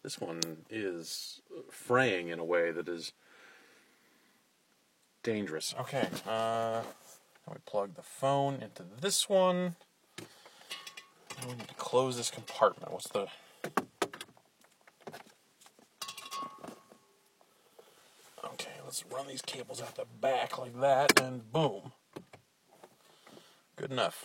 This one is fraying in a way that is dangerous. Okay, now we plug the phone into this one. And we need to close this compartment. What's the... Okay, let's run these cables out the back like that, and boom. Good enough.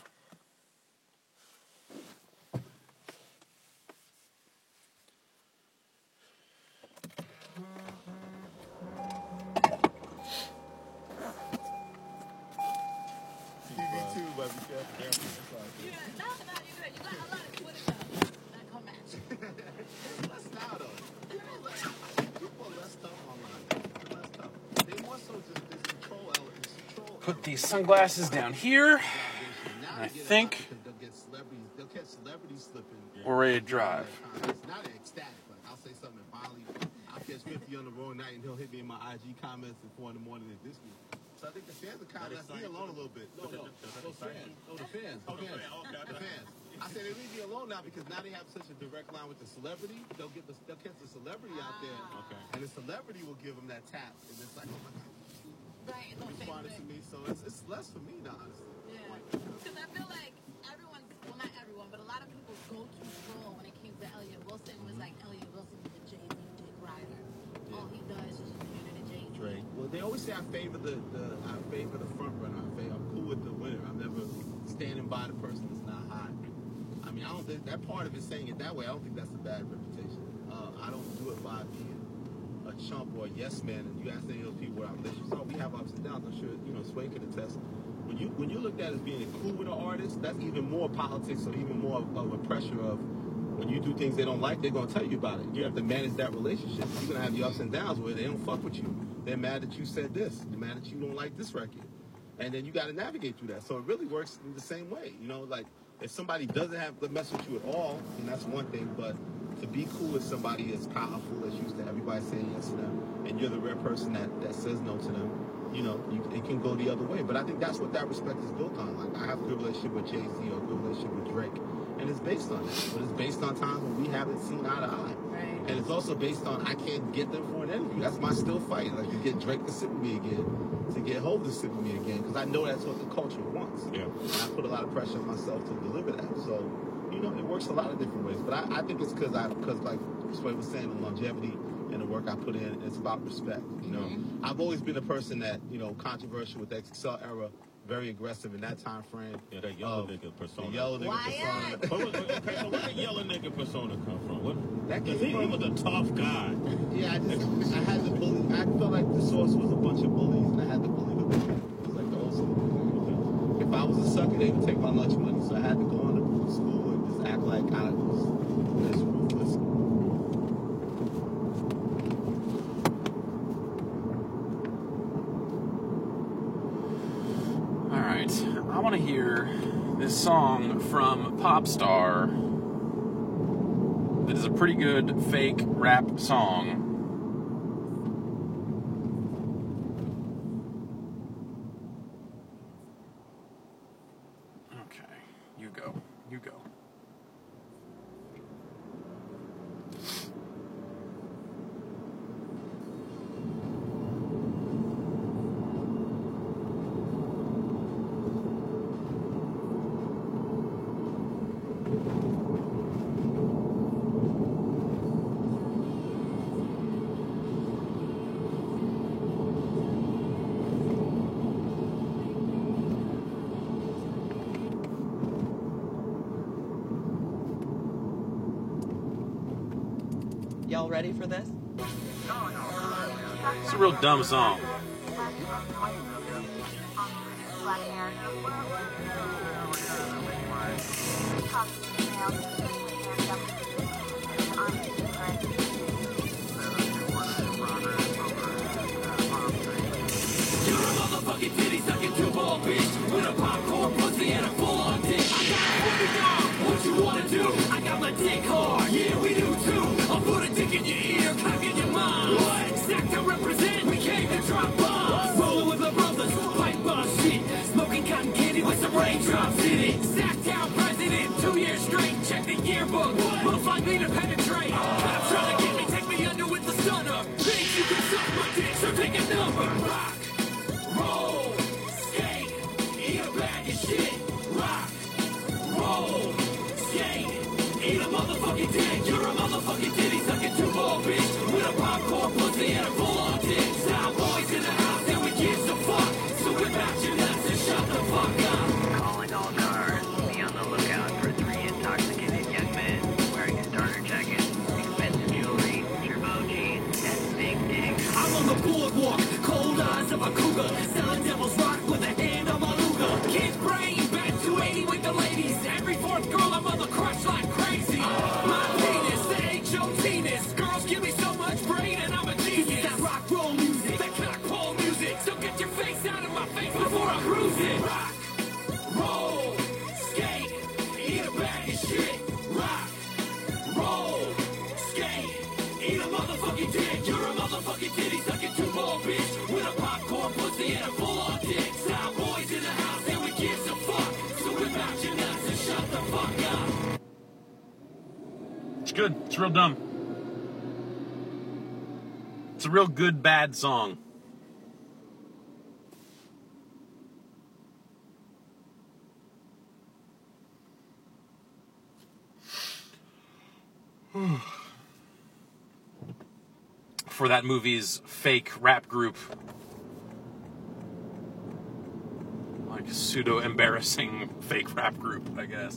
Put these sunglasses down here. And I think we're ready to drive. Not ecstatic, but I'll say something and finally I'll catch 50 on the wrong night and he'll hit me in my IG comments at 4 in the morning at Disney. So I think the fans are kind of left me alone a little bit. No, the fans. I said they leave me alone now because now they have such a direct line with the celebrity. They'll catch the celebrity out there, and the celebrity will give them that tap, and it's like, oh my God. Right, Responded to me, so it's less for me now, honestly. Yeah, because I feel like everyone, well not everyone, but a lot of people go to troll when it came to Elliott Wilson. Was like Elliott Wilson is the Jay-Z Dick Rider. Yeah. All he does is just pander to Jay-Z. Well, they always say I favor the front runner. I'm cool with the winner. I'm never standing by the person that's not hot. I mean, I don't think that part of it saying it that way. I don't think that's a bad reputation. I don't do it by being a chump or a yes man, and you ask any of those people what our relationships are, we have ups and downs. I'm sure, Sway can attest. When you look at it as being cool with an artist, that's even more politics or even more of a pressure of when you do things they don't like, they're going to tell you about it. You have to manage that relationship. You're going to have the ups and downs where they don't fuck with you. They're mad that you said this. They're mad that you don't like this record. And then you got to navigate through that. So it really works in the same way. Like if somebody doesn't have to mess with you at all, then that's one thing. But to be cool with somebody as powerful as used to everybody saying yes to them, and you're the rare person that says no to them, it can go the other way. But I think that's what that respect is built on. Like I have a good relationship with Jay-Z or a good relationship with Drake, and it's based on that. But it's based on times when we haven't seen eye to eye. Right. And it's also based on I can't get them for an interview. That's my still fight. Like to get Drake to sit with me again, to get Hov to sit with me again, because I know that's what the culture wants. Yeah. And I put a lot of pressure on myself to deliver that. So, it works a lot of different ways. But I think it's because like Sway was saying, the longevity and the work I put in, it's about respect. I've always been a person that, controversial with the XXL era, very aggressive in that time frame. Yeah, that yellow nigga persona. The yellow nigga persona. Okay, so where the yellow nigga persona come from? Because he was a tough guy. Yeah, I had to bully. I felt like the source was a bunch of bullies, and I had to bully the bully. It was like the old school. If I was a sucker, they would take my lunch money, so I had to go on to school and just act like I was this ruthless. I want to hear this song from Popstar that is a pretty good fake rap song. Okay, you go. Y'all ready for this? It's a real dumb song. You're a motherfucking titty sucking two-ball bitch with a popcorn pussy and a full-on dick. I got it down. What you wanna do? I got my dick hard. Yeah, we do too. I'll put a dick in your ear, cock in your mind. What? Exact to represent. We came to drop bombs. Rolling with my brothers, fight boss shit. Smoking cotton candy with some raindrops in it. Sacked out president, 2 years straight. Check the year motherfucking titty sucking two ball bitch with a popcorn pussy and a full-on dick. Sound boys in the house and we give a fuck. So whip out your nuts and shut the fuck up. Calling all cars. Be on the lookout for 3 intoxicated young men wearing starter jackets, expensive jewelry, turbo jeans, and big dicks. I'm on the boardwalk, cold eyes of a cougar, selling devil's rock with a hand on my Luger. Kid brain, back 280 with the ladies. Every fourth girl I'm on the crush like crazy. My penis, that ain't your penis. Girls give me so much brain and I'm a genius. That rock roll music, that cock pole music. So get your face out of my face before I cruise it. Rock, roll, skate, eat a bag of shit. Rock, roll, skate, eat a motherfucking dick. You're a motherfucking titty sucking two ball bitch with a popcorn pussy and a full-on dick. Sound boys in the house and we give some fuck. So whip out your nuts and shut the fuck up. It's good. It's real dumb. It's a real good, bad song. For that movie's fake rap group. Like a pseudo-embarrassing fake rap group, I guess.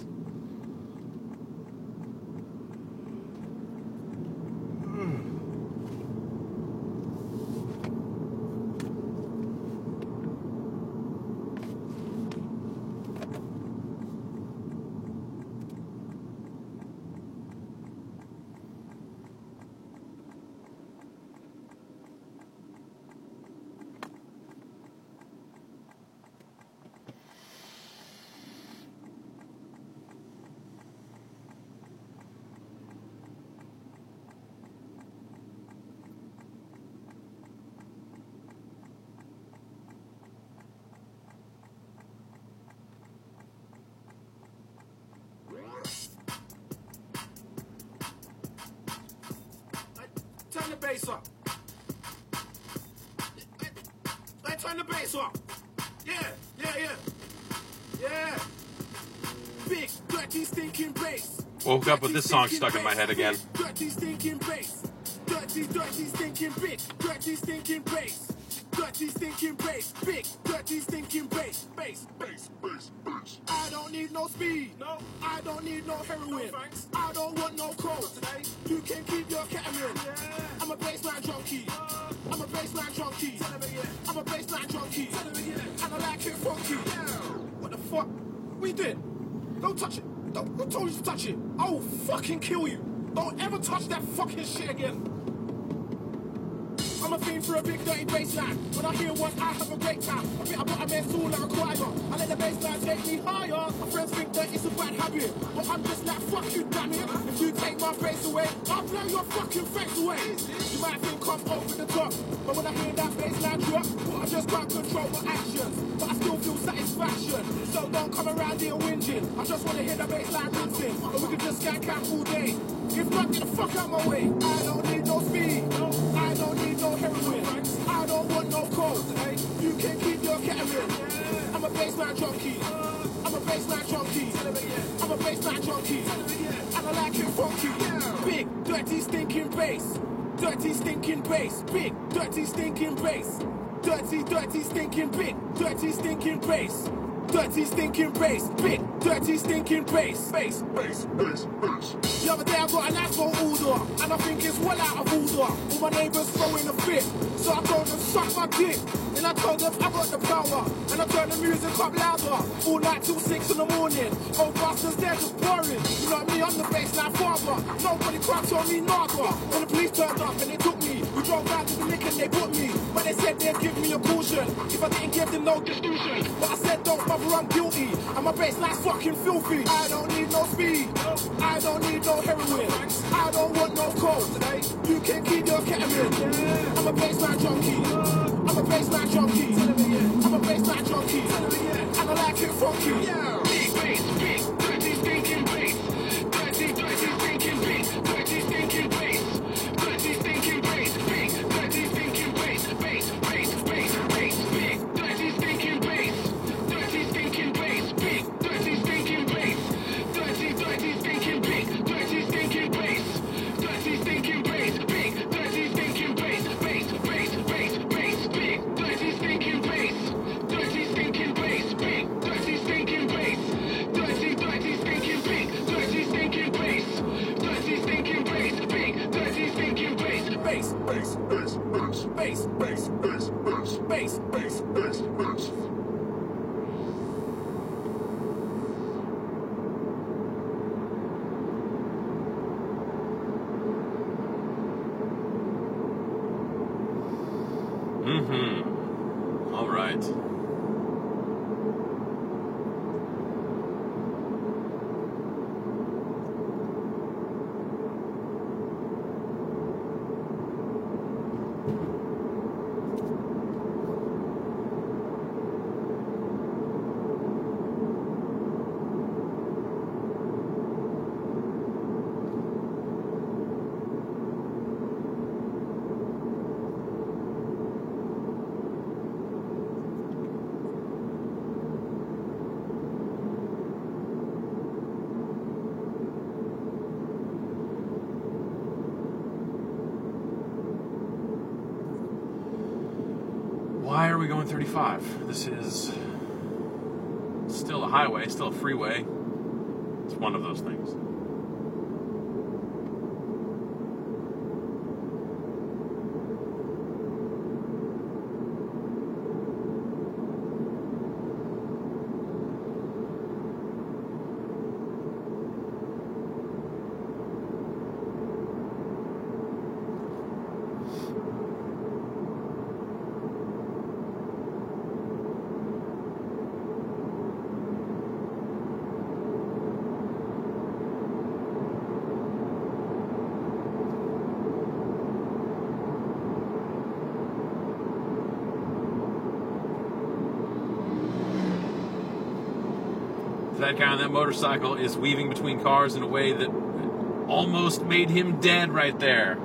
Turn the bass up. Let's turn the bass up. Yeah. Big, dirty, stinking bass. Woke up with this song stuck in my head again. Dirty, stinking bass. Dirty, stinking bitch. Dirty, stinking bass. Dirty, stinking bass. Big, dirty, stinking bass. Bass. I don't need no speed. No. I don't need no heroin. No, I don't want no coke. You can keep your ketamine. Yeah. I'm a baseline junkie. I'm a baseline junkie. I'm a baseline junkie. And I like it funky. What the fuck? What you did? Don't touch it. Who told you to touch it? I will fucking kill you. Don't ever touch that fucking shit again. I'm a fiend for a big dirty bassline. When I hear one, I have a great time. I bet I got a men's tool like a choir. I let the bassline take me higher. My friends think that it's a bad habit, but I'm just like, fuck you, damn it. If you take my bass away, I'll blow your fucking face away. You might think I'm over the top, but when I hear that bassline drop, I just can't control my actions, but I still feel satisfaction. So don't come around here whinging. I just want to hear the bassline dancing, or we can just skank out all day. If not, get the fuck out my way. I don't need no speed. I don't need no heroin. I don't want no coke. You can keep your ketamine. I'm a baseline junkie. I'm a baseline junkie. I'm a baseline junkie. And I like it funky. Big, dirty, stinking bass. Dirty, stinking bass. Big, dirty, stinking bass. Dirty, stinking big. Dirty, stinking bass. Dirty, stinking bass. Big, dirty, stinking bass. Bass. The other day I got an asshole order, and I think it's well out of order. All my neighbours throwing a fit, so I told them suck my dick. Then I told them I got the power, and I turned the music up louder. All night till 6 in the morning. Old bastards, they're just boring. You know me, I'm the baseline father. Nobody cracks on me, nada. When the police turned up and they took me, we drove down to the lick and they put me. But they said they'd give me a caution if I didn't give them no distribution. But I said don't bother, I'm guilty. And my baseline's fucking filthy. I don't need no speed. I don't need no heroin. I don't want no coke. You can keep your ketamine. I'm a baseline junkie. I'm a baseline junkie. I'm a baseline junkie. And I like it funky. Big bass, big, dirty, stinking bass. Dirty, stinking bass. Dirty, stinking bass. Dirty, stinking bass. Big, dirty, stinking bass. Bass, big, dirty, stinking bass. Dirty, stinking bass. Big, dirty, stinking bass. Dirty, stinking big. Dirty, stinking bass. Dirty, All right. Why are we going 35? This is still a highway, still a freeway. It's one of those things. That guy on that motorcycle is weaving between cars in a way that almost made him dead right there.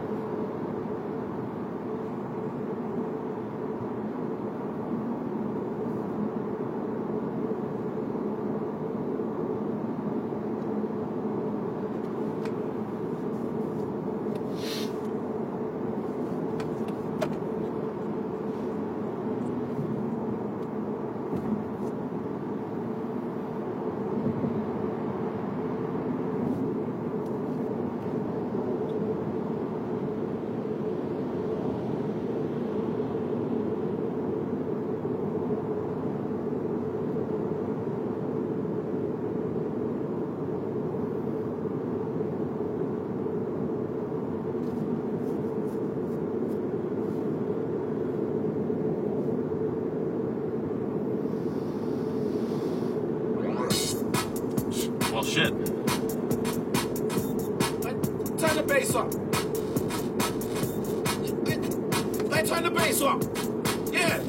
Well, shit. Turn the bass up. Let's turn the bass up. Yeah.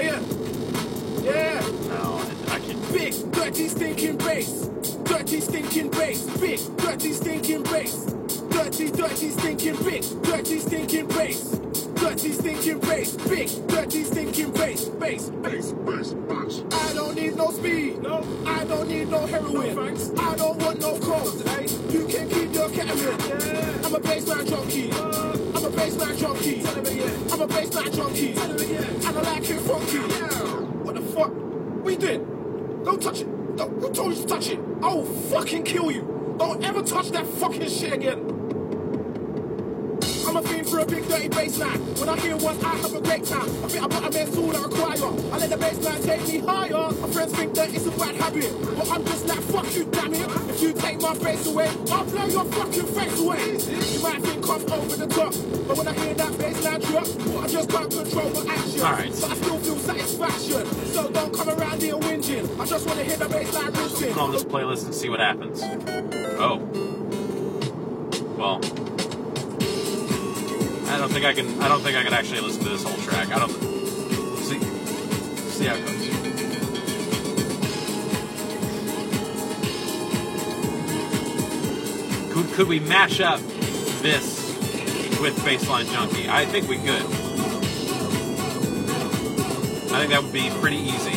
No, I can't. Big, dirty, stinking bass. Dirty, stinking bass. Big, dirty, stinking bass. Dirty, stinking big. Dirty, stinking bass. Dirty, stinking bass. Big, dirty, stinking bass. Bass. I don't need no speed. No. I don't need no heroin. No, thanks. I don't want no coke. Hey. You can keep your ketamine. Yeah. I'm a bassline junkie. I'm a bassline junkie. I'm a bassline junkie. And I like it funky. Yeah. What the fuck? What you doing? Don't touch it. Who told you to touch it? I'll fucking kill you. Don't ever touch that fucking shit again. I'm a fiend for a big dirty bassline. When I hear one, I have a great time. I think I put a man's all I require. I let the bassline take me higher. My friends think that it's a bad habit, but I'm just like, fuck you, damn it. If you take my bass away, I'll blow your fucking face away. You might think I'm over the top, but when I hear that bassline drop, I just can't control my actions. Alright. But I still feel satisfaction. So don't come around here whinging. I just want to hear the bassline routine. Put on this playlist and see what happens. Oh. Well. I don't think I can actually listen to this whole track. I don't see how it goes. Could we mash up this with Bassline Junkie? I think we could. I think that would be pretty easy.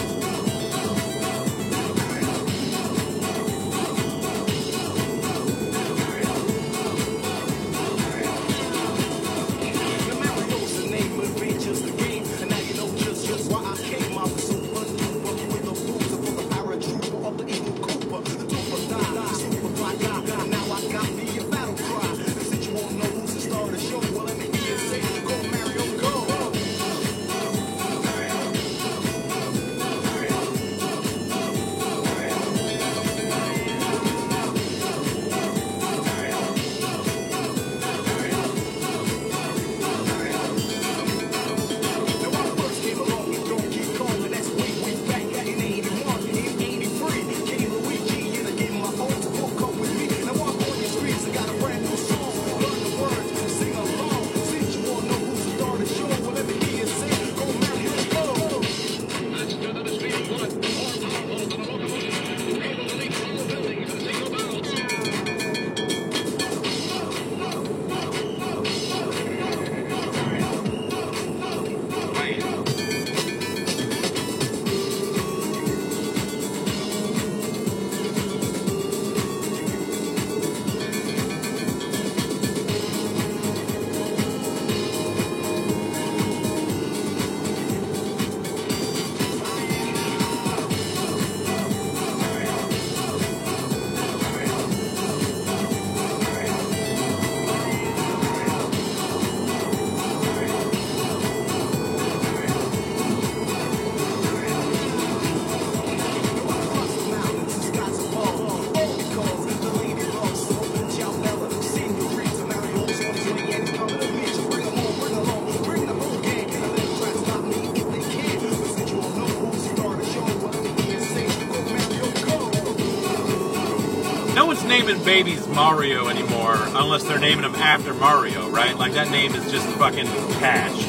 naming babies Mario anymore unless they're naming them after Mario, right? Like, that name is just fucking cash.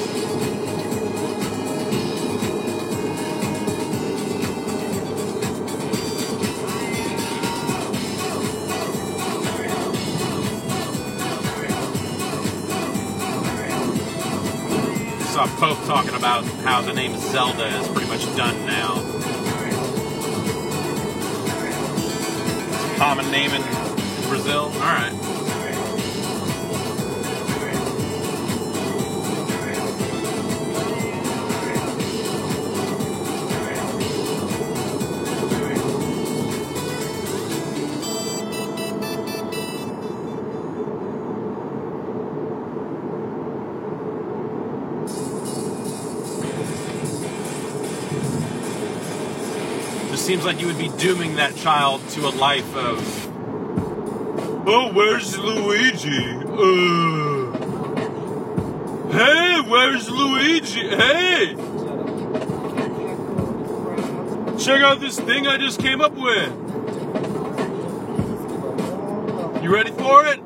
I saw Pope talking about how the name Zelda is pretty much done now. Common name in Brazil? Alright. Seems like you would be dooming that child to a life of, oh, where's Luigi? Hey, where's Luigi? Hey! Check out this thing I just came up with. You ready for it?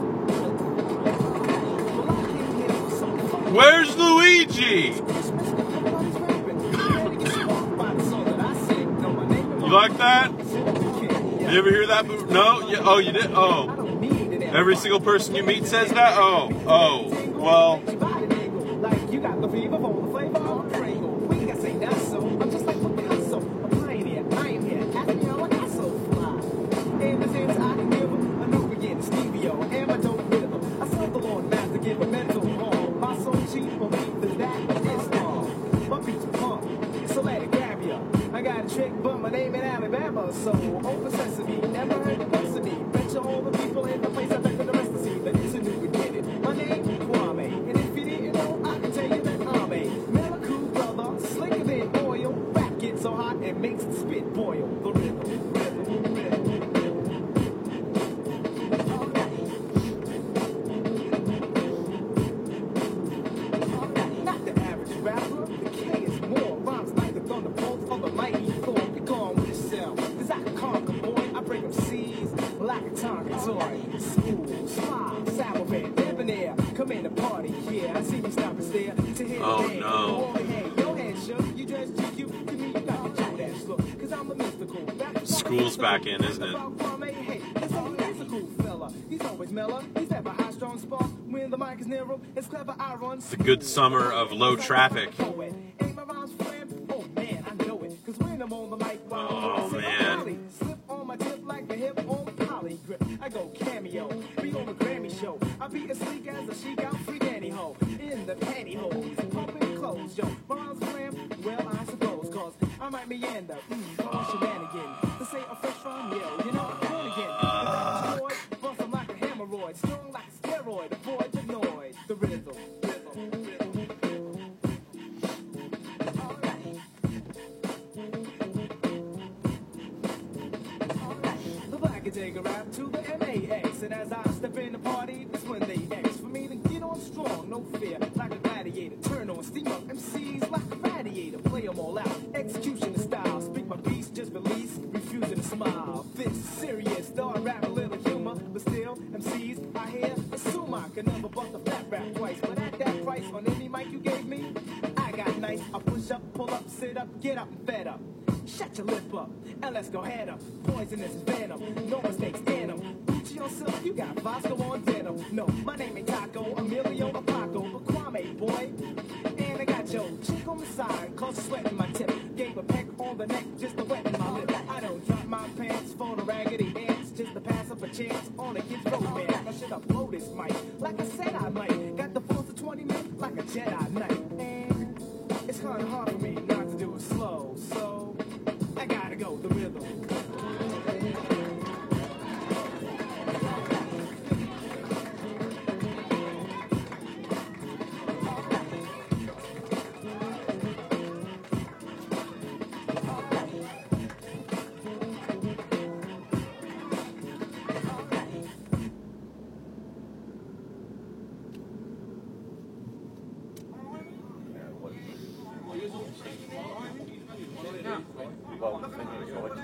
Where's Luigi? You like that? You ever hear that? No? Yeah. Oh, you did? Oh. Every single person you meet says that? Oh. Oh. Well. You got the fever for the flavor of a Pringle. We can say that's so. I'm just like Picasso, a pioneer. I am here. Ask me how I got so fly. In the sense I can give them a new beginning. Stevio and my dope rhythm. I serve the Lord Master, give a mental harm. My soul chief believe that is wrong. My beats pump, so let it grab ya. I got a trick, but my name in Alabama, so open sesame. Never heard the best of me. Bet you all the people in the place I bet for the rest to see that it's a new beginning. My name, Kwame, and if you didn't know, I can tell you that I'm a Meliku brother, slicker than oil. Rap gets so hot it makes the spit boil. The rhythm, rhythm, rhythm. Not the average rapper, the K is more. Rhymes like the thunderbolts of the mighty Thor. Be calm with yourself, cause I can conquer, boy. I break them C's like a Tonka toy. Smooth, smile, salivate, debonair. Come in the party, yeah. I see you stop and stare to hear Oh, the name. no. Oh, hey, your head shook. You dress GQ, to me you got the Jodash look. Cause I'm a mystical. School's back in, isn't it? Hey, this only is a cool fella. He's always mellow. He's never high, strong spark. When the mic is narrow, it's clever. I run. The good summer of low traffic. Ain't my rhymes flam? Oh man, I know it. Cause when I'm on the mic, Oh, man. slip on my tip like the hip on poly grip. I go cameo, be on the Grammy show. I be as sleek as a chic out free danny hoe. In the pantyhose, pumping clothes, yo. My rhymes flam? Well, I suppose, cause I might meander. On shenanigans. To say a fresh rhyme, yeah, you know, born again. The boy, bustin' like a hemorrhoid, strong like a steroid, avoid the noise. The rhythm, rhythm, rhythm. The black can take a rap to the MAX, and as I step in the party, that's when they X for me to get on strong, no fear, like a gladiator. Turn on, steam up MCs like a radiator, play them all out, execution the style, speak my piece, just release, refusing to smile. This serious, start rap a little humor, but still MCs I hear assume I can never bust a flat rap twice, but at that price on any mic you gave me, I got nice. I push up, pull up, sit up, get up, and fed up. Shut your lip up, and let's go head up. Poisonous venom, no mistakes, denim. Gucci yourself, you got Vasco on denim. No, my name ain't Taco, Emilio or Paco, but Kwame, boy. And I got your chick on the side, cause sweat in my tip. Gave a peck on the neck, just to wet in my lip. I don't drop my pants for the raggedy ants, just to pass up a chance on a kid's romance. I should have blow this mic, like I said I might. Got the force of 20 minutes, like a Jedi Knight. And it's kinda hard for me not to do it slow, so I gotta go, the rhythm. Well,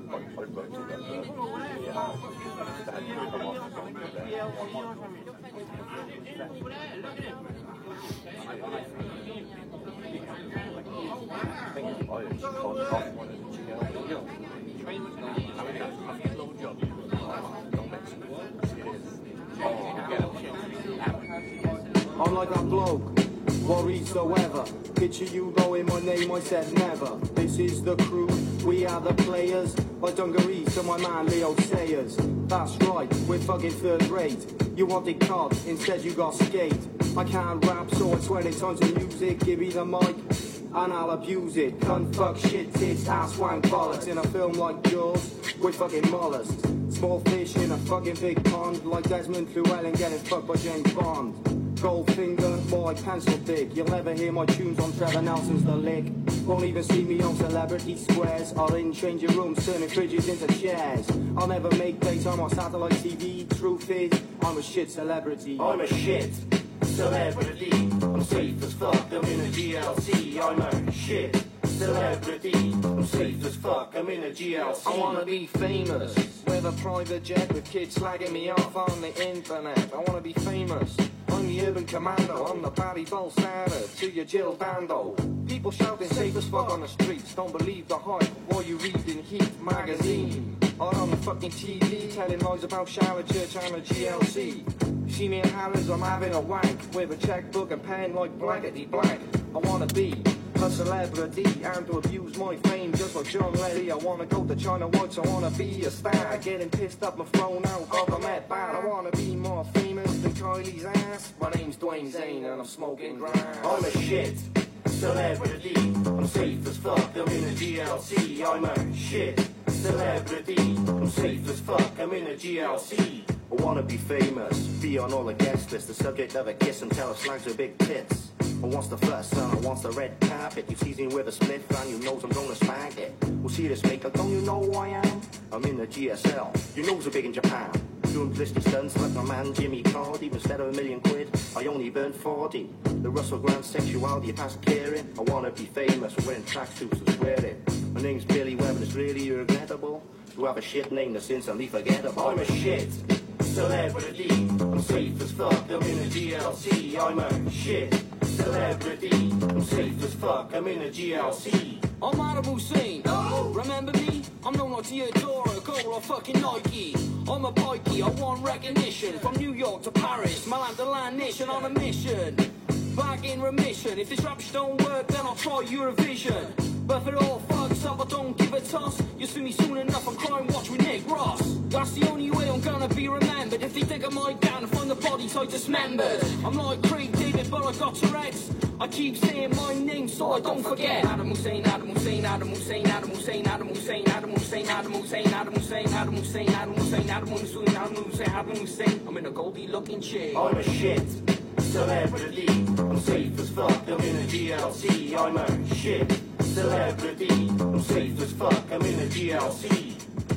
I'm like that bloke, worries the weather. Picture you knowing my name, I said never. This is the crew, we are the players. By dungarees to my man Leo Sayers. That's right, we're fucking third rate. You wanted cod, instead you got skate. I can't rap, so I swear it's tons of music. Give me the mic, and I'll abuse it. Cunt, fuck, shit, tits, ass, wank, bollocks. In a film like Jaws, we're fucking mollusks. Small fish in a fucking big pond, like Desmond Llewellyn getting fucked by James Bond. Goldfinger, more like pencil dick. You'll never hear my tunes on Trevor Nelson's The Lick. Won't even see me on Celebrity Squares. I'll in changing rooms, turning fridges into chairs. I'll never make daytime on satellite TV. Truth is, I'm a shit celebrity. I'm a shit celebrity. I'm safe as fuck, I'm in a GLC. I'm a shit celebrity. I'm safe as fuck, I'm in a GLC. I wanna be famous, with a private jet, with kids slagging me off on the internet. I wanna be famous, I'm the urban commando, I'm the Barry Bolsonaro to your Jill Bando. People shouting safe as fuck on the streets, don't believe the hype while you reading Heat magazine. Or on the fucking TV, telling lies about shower church and a GLC. See me in Harrods, I'm having a wank, with a checkbook and pen like blankety blank. I wanna be a celebrity and to abuse my fame just like John Letty. I wanna go to China Whites, I wanna be a star, getting pissed up and thrown out of the Met Bar. I wanna be more famous than Kylie's ass. My name's Dwayne Zane and I'm smoking grass. I'm a shit celebrity, I'm safe as fuck, I'm in a GLC. I'm a shit celebrity, I'm safe as fuck, I'm in a GLC. I wanna be famous, be on all the guest lists, the subject of a kiss and tell her slags with big tits. I wants the first son, I wants the red carpet. You season with a spliff and you knows I'm gonna spank it. Well, see this maker, don't you know who I am? I'm in the GSL, you knows are big in Japan. Doing blister stunts like my man Jimmy Card. Even instead of £1,000,000, I only burned 40. The Russell Grant sexuality past caring. I wanna be famous, wearing tracksuits and swearing. My name's Billy Webb and it's really regrettable to have a shit name that's instantly forgettable. I'm a shit celebrity, I'm safe as fuck, I'm in a GLC. I'm a shit celebrity, I'm safe as fuck, I'm in a GLC. I'm Adam Hussein. Oh, remember me? I'm known like Theodora, Gold or fucking Nike. I'm a pikey, I want recognition. From New York to Paris, my land to land nation on a mission. Back in remission. If this rap shit don't work, then I'll try Eurovision. But if it all fucks up, I don't give a toss. You'll see me soon enough on Crime Watch with Nick Ross. That's the only way I'm gonna be remembered. If they think I might down and find the bodies I dismembered. I'm like Craig David, but I got Tourette's. I keep saying my name so I don't forget. Adam Hussein, Adam Hussein, Adam Hussein, Adam Hussein, Adam Hussein, Adam Hussein, Adam Hussein, Adam Hussein, Adam Hussein, Adam Hussein, Adam Hussein, Adam Hussein, Adam Hussein. I'm in a Goldie looking chick. I'm a shit celebrity, I'm safe as fuck, I'm in a GLC. I'm a shit celebrity, I'm safe as fuck, I'm in a GLC.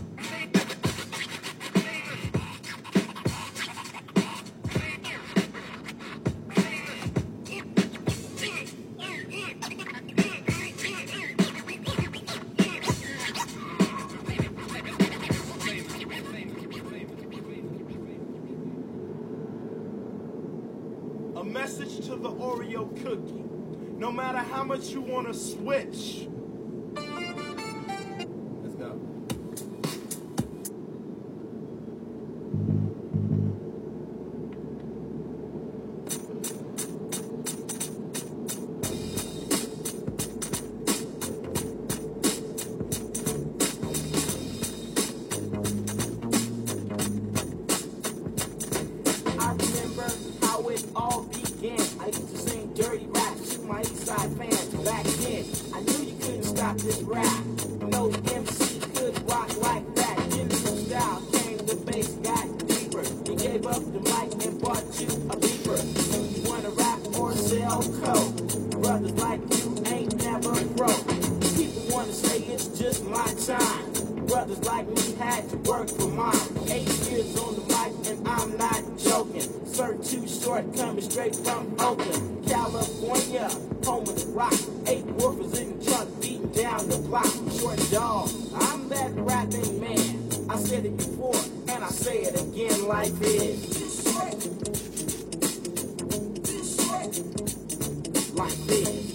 A message to the Oreo cookie. No matter how much you want to switch. Let's go. I remember how it all began. I used to sing dirty raps to my Eastside fans back then. I knew you couldn't stop this rap. No MC could rock like that. Different style came with bass, got deeper. He gave up the mic and bought you a beeper. You wanna rap or sell coke? Brothers like you ain't never broke. People wanna say it's just my time. Brothers like me had to work for mine. 8 years on the mic and I'm not joking. Sir Too Short coming straight from Oakland, California, home of the rock. 8 woofers in the truck, beat beating down the block. Short dog, I'm that rapping man. I said it before, and I say it again. Life is like this.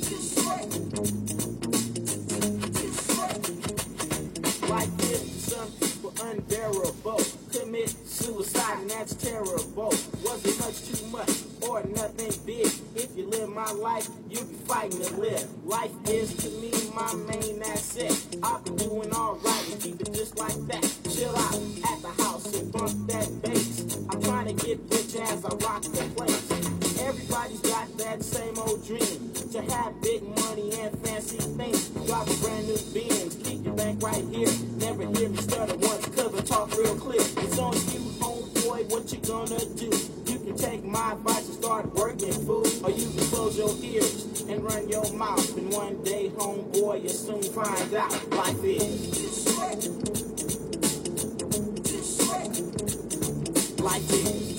Like this, some people unbearable. Commit suicide, and that's terrible. Wasn't much too much or nothing big. If you live my life, you'll be fighting to live. Life is to me my main asset. I've been doing alright and keep it just like that. Chill out at the house and bump that bass. I'm trying to get rich as I rock the place. Everybody's got that same old dream to have big money and fancy things. Drive a brand new Benz, keep your bank right here. Never hear me stutter once, cause I talk real clear. It's on you, homeboy, what you gonna do? You can take my advice and start working, fool. Or you can close your ears and run your mouth. And one day, homeboy, you'll soon find out life is. Life is.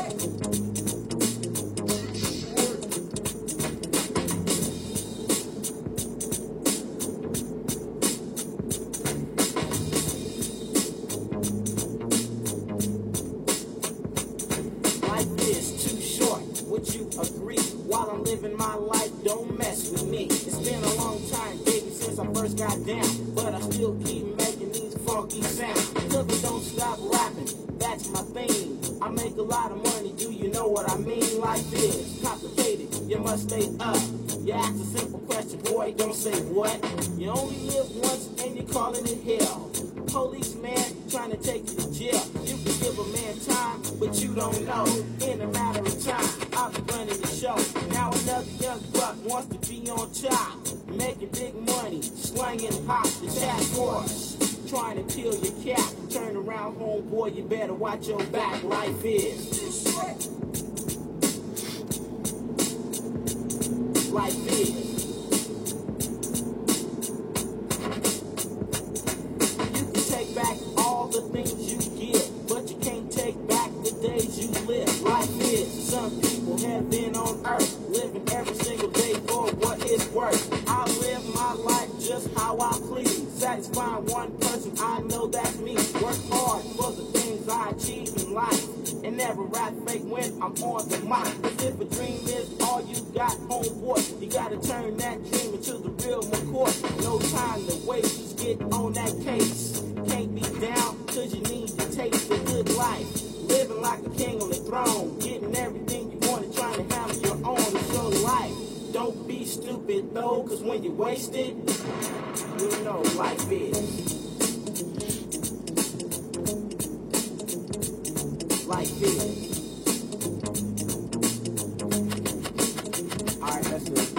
While I'm living my life, don't mess with me. It's been a long time, baby, since I first got down. But I still keep making these funky sounds. Cause I don't stop rapping, that's my thing. I make a lot of money, do you know what I mean? Life is complicated, you must stay up. You ask a simple question, boy, don't say what. You only live once and you're calling it hell. Policeman trying to take you to jail. You can give a man time, but you don't know. In a matter of time, I'll be running the show. Now another young buck wants to be on top, making big money, slanging hot. The task force trying to peel your cap. Turn around, homeboy, you better watch your back. Life is. Life is. Take back all the things you give, but you can't take back the days you live. Life is some people heaven on earth, living every single day for what it's worth. I live my life just how I please, satisfying one person, I know that's me. Work hard for the things I achieve in life, and never rap fake when I'm on the mic. Cause if a dream is all you got, homeboy, you gotta turn that dream into the real McCoy. No time to waste, just get on that case. Can't be down, cause you need to taste the good life. Living like a king on the throne, getting everything you want and trying to handle your own. It's your life. Don't be stupid though, cause when you waste it, you know life is. Life is. Alright, that's it.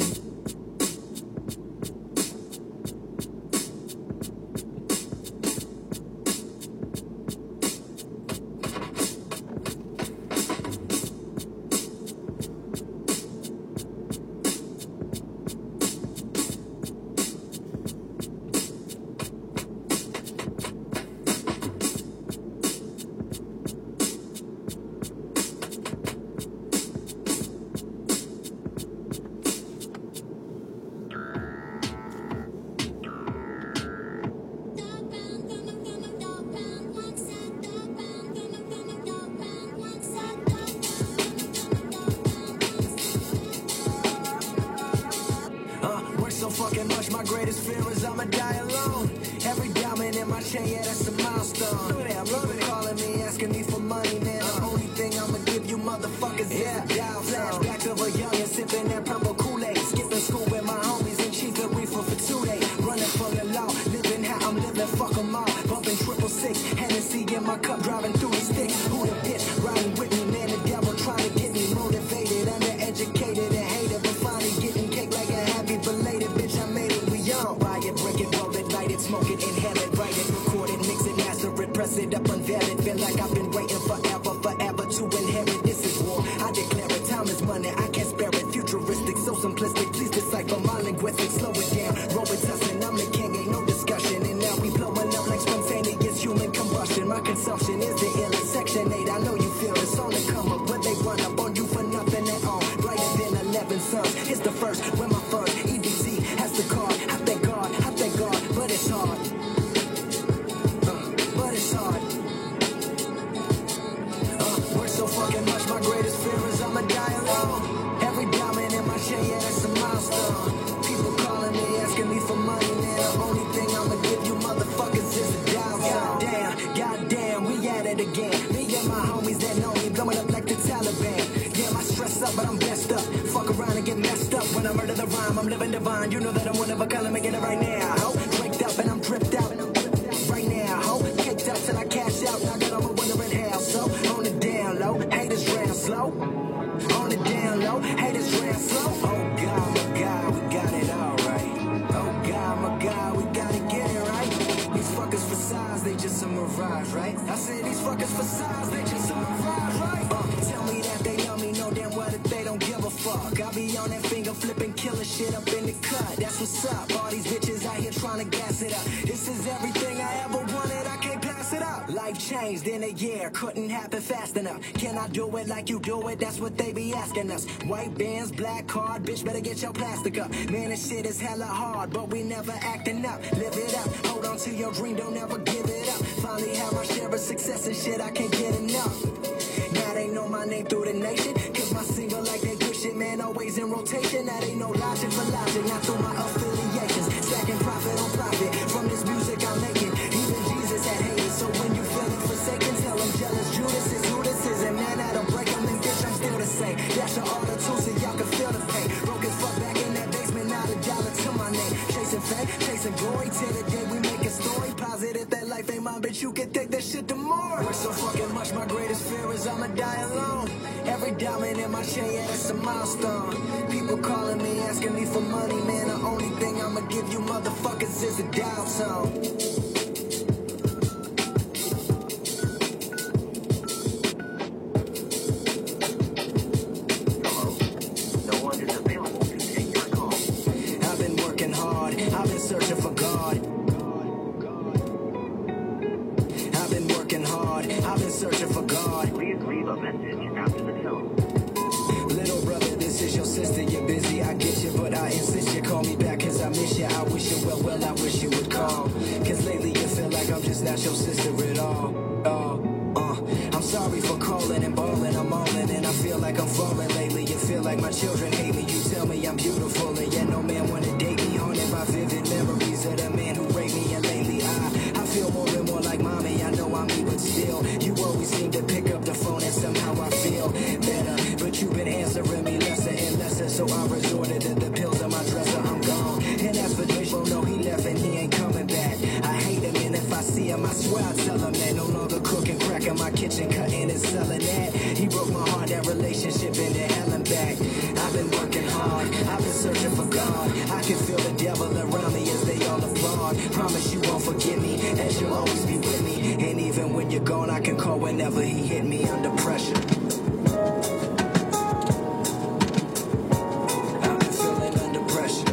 So fucking much, my greatest fear is I'ma die alone. Every diamond in my chain, yeah, that's a milestone. People calling me, asking me for money, man. The only thing I'ma give you motherfuckers is a dial. Flashbacks of a youngin' sipping that purple Kool-Aid, skipping school with my homies and cheaping reefer for 2 days. Running from the law, living how I'm living, fuck 'em all. Bumping 666, Hennessy in my cup, driving through the sticks. Who the bitch riding with me, man? The devil trying to get me motivated, undereducated and hated, but finally getting cake like a happy belated. Bitch, I made it, we on. Buy it, break it, roll it, light it, smoke it, inhale it, write it, record it, mix it, master it, press it up, unveil it. Feel like I've been waiting forever to inherit. This is war, I declare it, time is money, I can't spare it. Futuristic, so simplistic, please decipher my linguistics. Slow it down, roll it, tussin', I'm the king, ain't no discussion. And now we blowing up like spontaneous human combustion. My consumption is the illest, section 8, I know you feel it's on the come up, but they run up on you for nothing at all. Brighter than 11 suns, it's the first, when my funds, EBT has the card, I thank God. when I murder the rhyme. I'm living divine. You know that I'm one of a kind. Let me get it right now. Ho, draked up and I'm dripped out. Right now, ho, kicked up till I cash out. Now that I'm wondering how. So on the down low, haters drown slow. On the down low, haters drown slow. Oh God, my God, we got it all right. Oh God, my God, we gotta get it right. These fuckers for size, they just a mirage, right? I said these fuckers for size, they just a mirage, right? Tell me that they love me, know damn well that they don't give a fuck. I be on that finger flipping, killing shit up in the cut. That's what's up. All these bitches out here trying to gas it up. This is everything I ever wanted. I can't pass it up. Life changed in a year, couldn't happen fast enough. Can I do it like you do it? That's what they be asking us. White bands, black card, bitch, better get your plastic up. Man, this shit is hella hard, but we never acting up. Live it up, hold on to your dream, don't ever give it up. Finally have my share of success and shit, I can't get enough. Now they know my name through the nation, cause my single like that good shit, man, always in rotation. That ain't no logic for logic, not through my affiliations. Stacking profit on profit from this music I'm making. Even Jesus had haters, so when you feeling forsaken, tell them jealous Judas is who this is. And man, that'll break them, and bitch, I'm still the same. Dash your auto too, so y'all can feel the pain. Broke as fuck back in that basement, not a dollar to my name. Chasing fame, chasing glory, till the day we make a story. Positive that life ain't mine, bitch, you can take that shit tomorrow. Work so fucking much, my greatest fear is I'ma die alone. Every diamond in my chain, yeah, that's a milestone. People calling me, asking me for money, man. The only thing I'ma give you motherfuckers is a dial tone. Searching for God. I've been working hard. I've been searching for God. Please leave a message after the tone. Little brother, this is your sister. You're busy, I get you, but I insist you call me back cause I miss you. I wish you well, I wish you would call. Cause lately you feel like I'm just not your sister at all. I'm sorry for calling and balling. I'm all in and I feel like I'm falling lately. You feel like my children hate me. You tell me I'm beautiful and yet no man wanna date me. Haunted by vivid memories of the man who raped me. And lately I feel more and more like mommy. I know I'm me, but still you always seem to pick up the phone and somehow I feel better. But you've been answering me lesser and lesser, so I resorted to the pills on my dresser. I'm gone. And as for Bishop, no, he left and he ain't coming back. I hate him, and if I see him, I swear I tell him that no longer cooking crack in my kitchen, cutting and selling that. He broke my heart, that relationship into hell and back. I've been working hard, I've been searching for God. I can feel the devil around me as they all applaud. Promise you won't forget me, as you'll always be with me. And even when you're gone, I can call whenever he hit me under pressure. I've been feeling under pressure.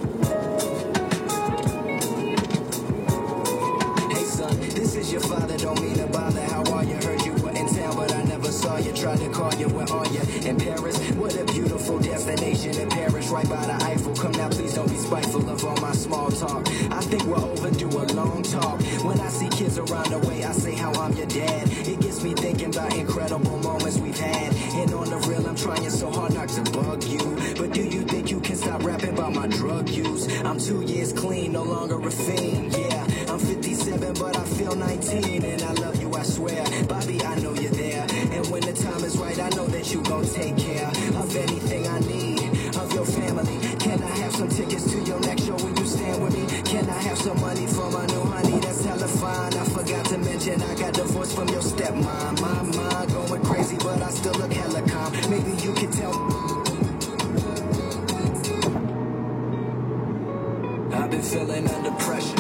Hey son, this is your father, don't mean to bother. How are you? Heard you were in town, but I never saw you. Tried to call you, where are you? In Paris? What a beautiful destination in Paris, right by the Eiffel. Come now, please don't be spiteful of all my small talk. I think we're overdue a long talk. When I see kids around the way, I say how I'm your dad. It gets me thinking about incredible moments we've had. And on the real, I'm trying so hard not to bug you. But do you think you can stop rapping about my drug use? I'm 2 years clean, no longer a fiend. Yeah, I'm 57, but I feel 19. And I love you, I swear. Bobby, I know you're there. And when the time is right, I know that you gon' take care of anything I need, of your family. Can I have some tickets to your next show? Will you stand with me? Can I have some money for my new honey? That's hella fine. I forgot to mention I got divorced from your stepmom. My mind going crazy, but I still look hella calm. Maybe you can tell. I've been feeling under pressure.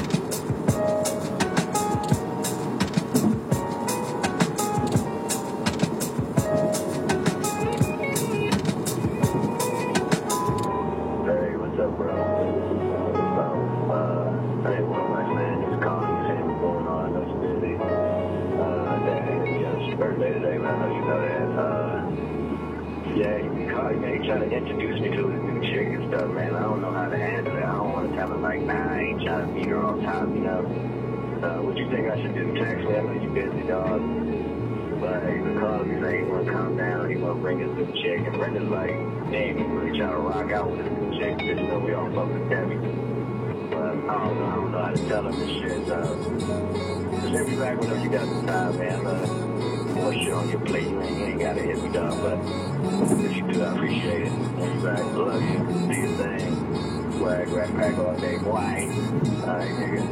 Trying to introduce me to this new chick and stuff, man. I don't know how to handle it. I don't want to tell her like, nah, I ain't trying to meet her all the time, you know. What you think I should do? Text me? I know you busy, dog. But he was calling me saying he want to calm down. He want to bring his new chick. And Brenda's like, damn, he really trying to rock out with his new chick. Bitch, you know we all fuck with Debbie. But I don't know how to tell him this shit. Just hit me back whenever you got some time, man. More shit on your plate. You ain't got to hit me, dog. But if you do, I appreciate it. Respect. Love you. Do your thing. Swag, rat pack all day. Why? Alright, nigga.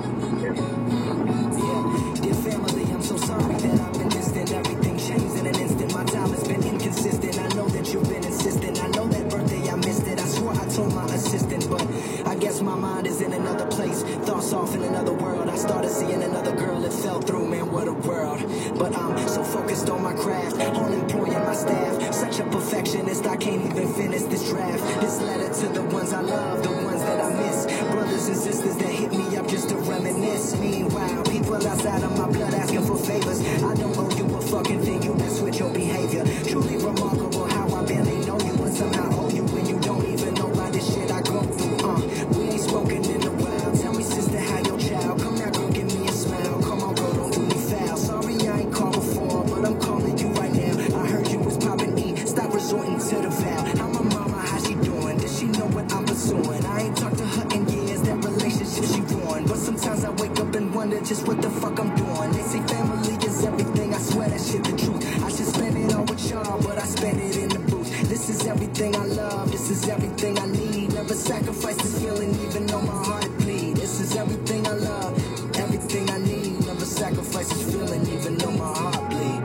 Yeah, dear family, I'm so sorry that I've been distant. Everything changed in an instant. My time has been inconsistent. I know that you've been insistent. I know that birthday I missed it. I swore I told my assistant, but I guess my mind is in another place. Thoughts off in another world. I started seeing another girl. It fell through, man, what a world. But I'm so focused on my craft, on employing my staff. Such a perfectionist, I can't even finish this draft. This letter to the ones I love, the ones that I miss. Brothers and sisters that hit me up just to reminisce. Meanwhile, people outside of my blood asking for favors. I don't owe you a fucking thing, you mess with your behavior. Truly remarkable how I barely know you and somehow owe you when you don't even know why this shit I go through. We ain't spoken in a while. Tell me, sister, how your child? Come now, girl, give me a smile. Come on, girl, don't do me foul. Sorry I ain't called before, but I'm calling you right now. I heard you was popping E. Stop resorting to the vow. How my mama, how she doing? Does she know what I'm pursuing? I ain't talked to her in years. That relationship she ruined. But sometimes I wake up and wonder just what the fuck I'm doing. They say family is everything. I swear that shit the truth. I should spend it all with y'all, but I spend it in the booth. This is everything I love. This is everything I need. Never sacrifice this feeling, even though my heart it bleed. This is everything I love. Everything I need. Never sacrifice this feeling, even though my heart bleed.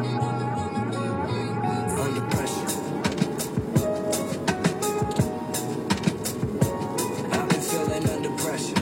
Under pressure. I've been feeling under pressure.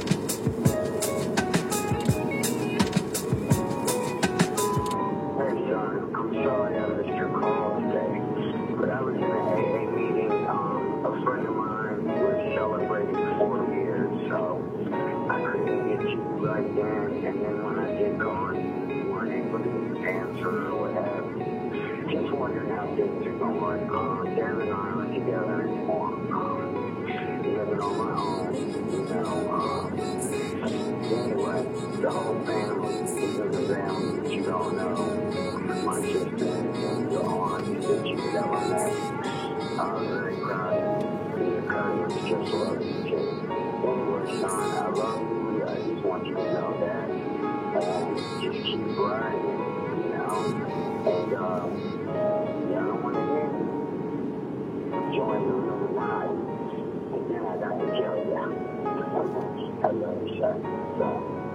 Hey, son, I'm sorry I missed your call today, but I was in a AA meeting. A friend of mine was celebrating 4 years, so I couldn't get you right then. And then when I did call, you weren't able to answer or what have you. Just wondering how things are going. Dan and I aren't together anymore. Living on my own, you know. Anyway, the whole family is in the family that you don't know. My sister and the aunts that you never met. I'm very proud of you. Your courage just love you, kid. Anyway, son, I love you. I just want you to know that. And just keep grinding, you know. And, yeah, I don't want to hear you. Join the Illuminati. And then I got to kill you. I love you, son. So.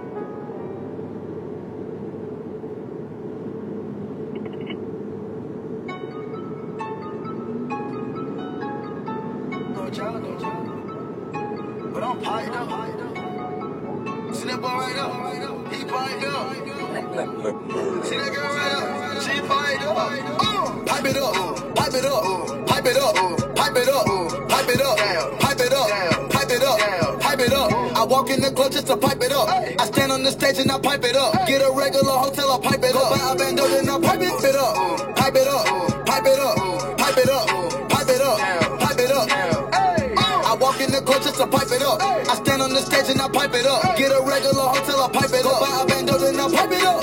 But I'm piped up. See that boy right up? He piped up. See that girl right up? She piped up. Pipe it up, pipe it up, pipe it up, pipe it up, pipe it up, pipe it up, pipe it up, pipe it up. I walk in the club just to pipe it up. I stand on the stage and I pipe it up. Get a regular hotel, I pipe it up. Buy a bando and I pipe it up. Pipe it up, pipe it up, pipe it up, pipe it up, pipe it up. I walk in the club just to pipe it up. I stand on the stage and I pipe it up. Get a regular hotel, I pipe it up. Buy a bando and I pipe it up.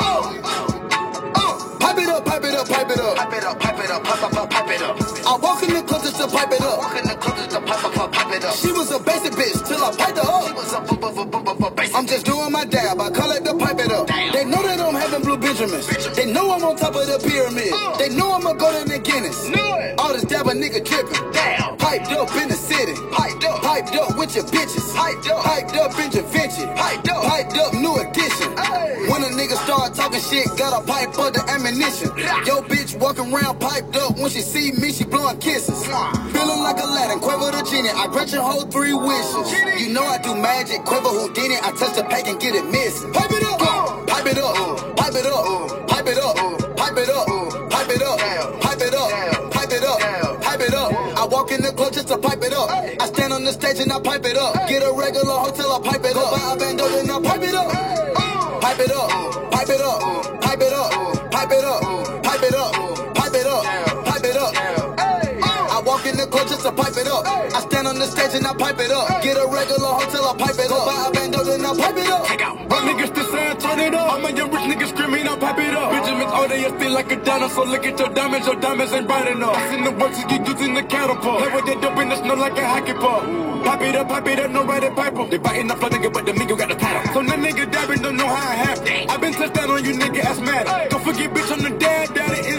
Pipe it up, pipe it up, pipe it up. Pipe it up, pipe it up, pipe it up. I walk in the club just to pipe it up. Walk in the club just to pipe it up. She was a basic bitch till I piped her up. She was a basic. I'm just doing my dab. I call it the pipe it up. They know that I'm having blue Benjamins. They know I'm on top of the pyramid. They know I'm a golden in Guinness. All this dab a nigga tripping. Piped up in the city. Piped up with your bitches. Piped up in your venture. Piped up new edition. When a nigga start talking shit, gotta pipe up the ammunition. Yo bitch walking around piped up. When she see me, she blowing kisses. Feeling like Aladdin, Quavo the genie. I grant your whole 3 wishes. You know I do magic, Quavo Houdini. I touch the pack and get it missing. Pipe it up, pipe it up, pipe it up, pipe it up, pipe it up, pipe it up, pipe it up, pipe it up, pipe it up. I walk in the club just to pipe it up. I stand on the stage and I pipe it up. Get a regular hotel, I pipe it up. Buy a bando and I pipe it up. Pipe it up, pipe it up, pipe it up, pipe it up, pipe it up, pipe it up, pipe it up. I walk in the club just to pipe it up. I stand on the stage and I pipe it up. Get a regular hotel, I pipe it up. Buy a bando and I pipe it up. My niggas still saying turn it up. All my young rich niggas screaming, I pipe it up. Benjamins all day, I feel like a dinosaur. Look at your diamonds ain't bright enough. I seen the works you using the catapult. Play with that dope in the snow like a hockey puck. Pipe it up, no right pipe. They biting up a nigga, but the nigga got the title. So that nigga dabbing don't know how it happened. I been touched down on you nigga, ass mad. Don't forget, bitch, I'm the daddy in store.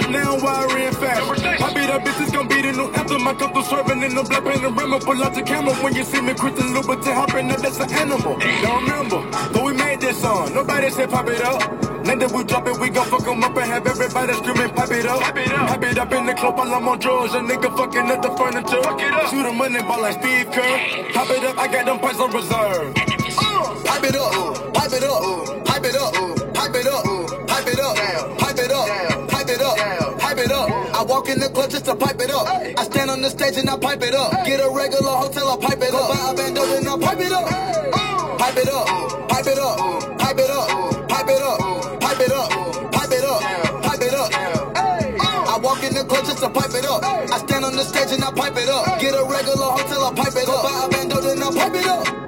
up now, wiry and fast. Pop it up, bitches gon' be the new anthem. I come through swerving in the black panorama. Pull out the camera when you see me, Christian Louboutin hopping up, that's an animal. Don't remember, but we made this song. Nobody said pop it up. Now that we drop it, we gon' fuck 'em up and have everybody screaming, pop it up. Pop it up. Pop it up in the club while I'm on drugs. A nigga fucking up the furniture. Fuck it up. Shoot a money ball like Steve Kerr. Pop it up, I got them points on reserve. Pipe it up, pipe it up, pipe it up, pipe it up, pipe it up, pipe it up, pipe it up, pipe it up. I walk in the club just to pipe it up. I stand on the stage and I pipe it up. Get a regular hotel, I pipe it up. Buy a bando and I pipe it up. Pipe it up, pipe it up, pipe it up, pipe it up, pipe it up, pipe it up, pipe it up. I walk in the club just to pipe it up. I stand on the stage and I pipe it up. Get a regular hotel, I pipe it up. Buy a bando and I pipe it up.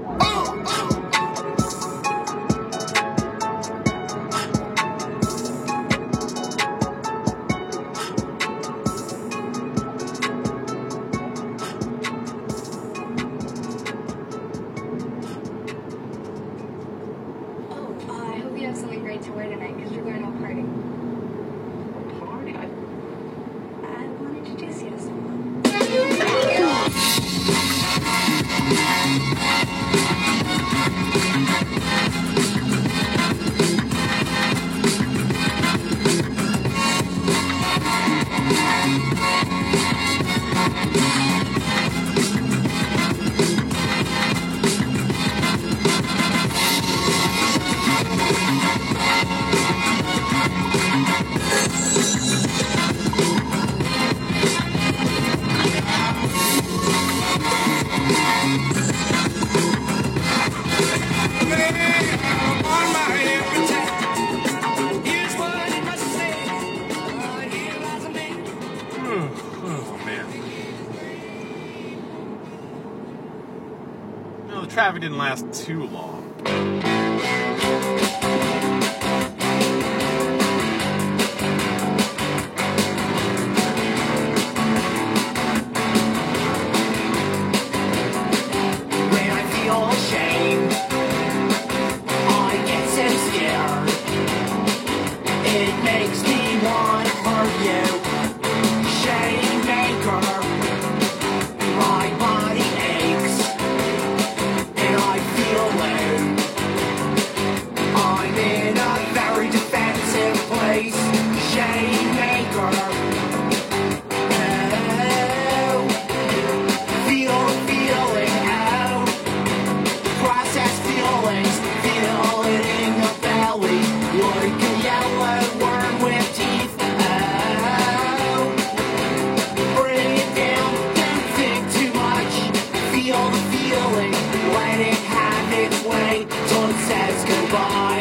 To wear tonight because you're going to a party. Party? I want to introduce you to someone. No, the traffic didn't last too long. When I feel ashamed, I get so scared. It makes me want to hurt you. Shame maker, my body aches, and I feel lame. I'm in a very defensive place. Shame maker. Oh, feel the feeling out. Process feelings, feel it in the belly, like a yellow worm with teeth. Oh, bring it down, don't think too much. Feel the feeling, let it have its way till it says goodbye.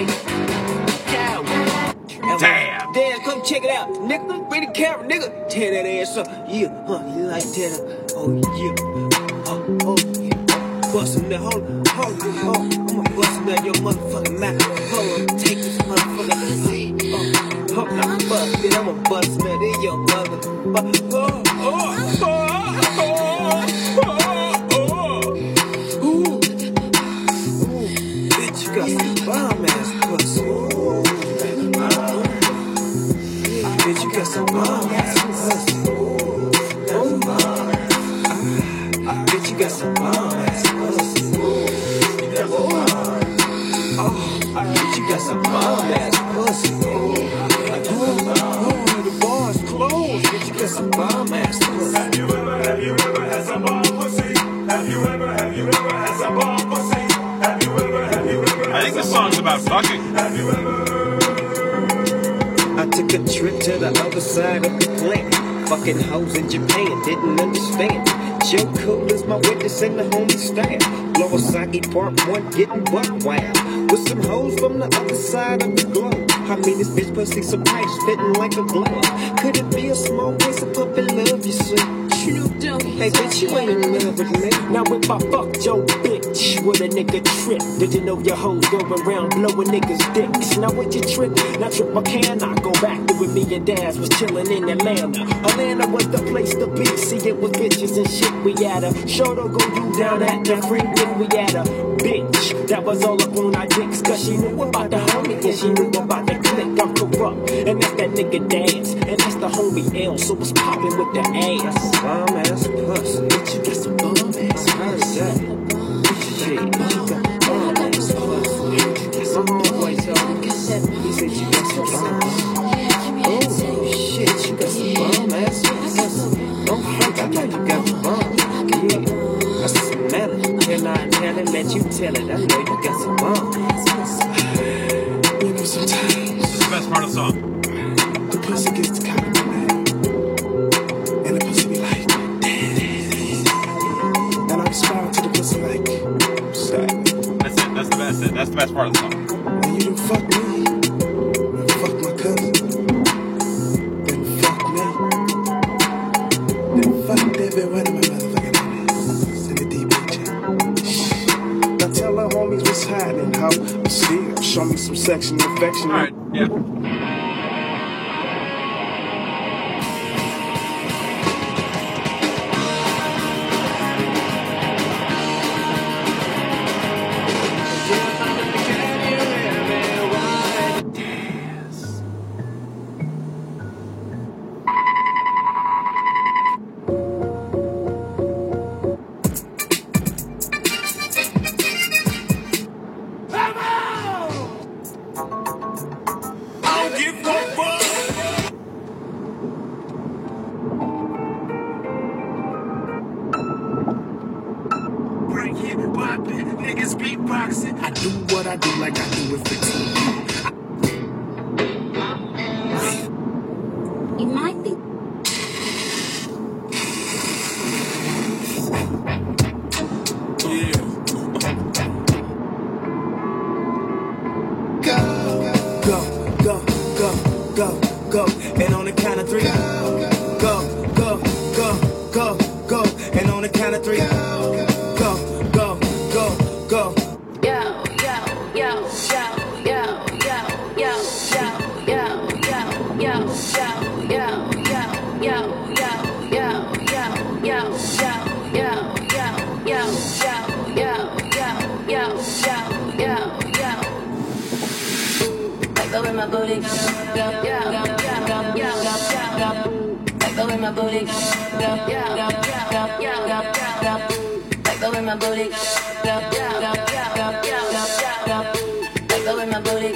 Go. Damn, come check it out. Nigga, bring the camera, nigga. Tear that ass up. Yeah, you like that? Oh, yeah. Oh, yeah. Bust him there, hold on. I'ma bust him there, your motherfucking mouth. Hold on, take this motherfucker. Now bust it, I'ma bust him there, in your mother. Ooh, bitch, you got some bomb ass pussy. Bitch, you got some bomb ass pussy. Bitch, you got some bomb ass pussy. Bitch, you got some bomb ass pussy. The bar's closed. Bitch, you got some bomb ass pussy. Have you ever had some bomb pussy? Have you ever had some bomb pussy? Have you ever I think this song's about fucking. Have you ever? I took a trip to the other side of the planet. Fucking hoes in Japan, didn't understand. Joe Cool is my witness and the homie staff. Lawasaki Part 1, getting buck wild. With some hoes from the other side of the globe. I mean, this bitch pussy surprise fitting like a glove. Could it be a small piece of puppy love, you see? Hey bitch, you ain't in love with me. Now if I fucked your bitch, would a nigga trip? Did you know your hoes go around blowing niggas' dicks? Now what you trip? Now trip I can I go back to when me and Daz was chillin' in Atlanta. Atlanta was the place to be. See, it was bitches and shit. We had a show to go you down at the freaking. We had a bitch that was all up on our chicks, cause she knew about the homie, and she knew about the clique. I'm corrupt, and that's that nigga Dance, and that's the homie L, so what's poppin' with the ass? Bum ass pussy, bitch, you got some bum ass pussy. Shit, you got bum ass pussy. You got some boy told me, he said you got some bum. Oh shit, you got some bum ass pussy. Don't fuck, I know you got the bum. Yeah, I smell it. Can I tell it? Let you tell it. I know you got some bum. You know, sometimes This is the best part of the song. the pussy gets kind of mad. And the pussy be like, damn. And I respond to the pussy like, sorry. That's it. That's the best. That's the best part of the song. And you done fuck me. And fuck my cousin. Then fuck me. Then fuck every one of my motherfucking homies in the deep bitch. Now tell her homies what's happening, how I see it. Show me some section affection. All right. Yeah. I do what I do like I do it for TV. You might be. Go, and on the count of three, go, and on the count of three, go. Go with my booty, go, go with my booty, go, go with my booty, go with my booty,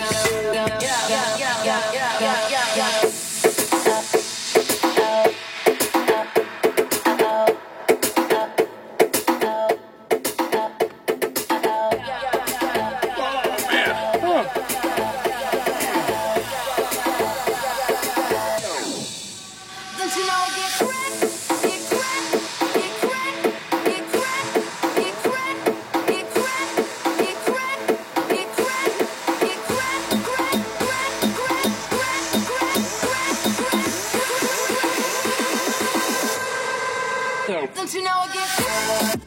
Don't you know I get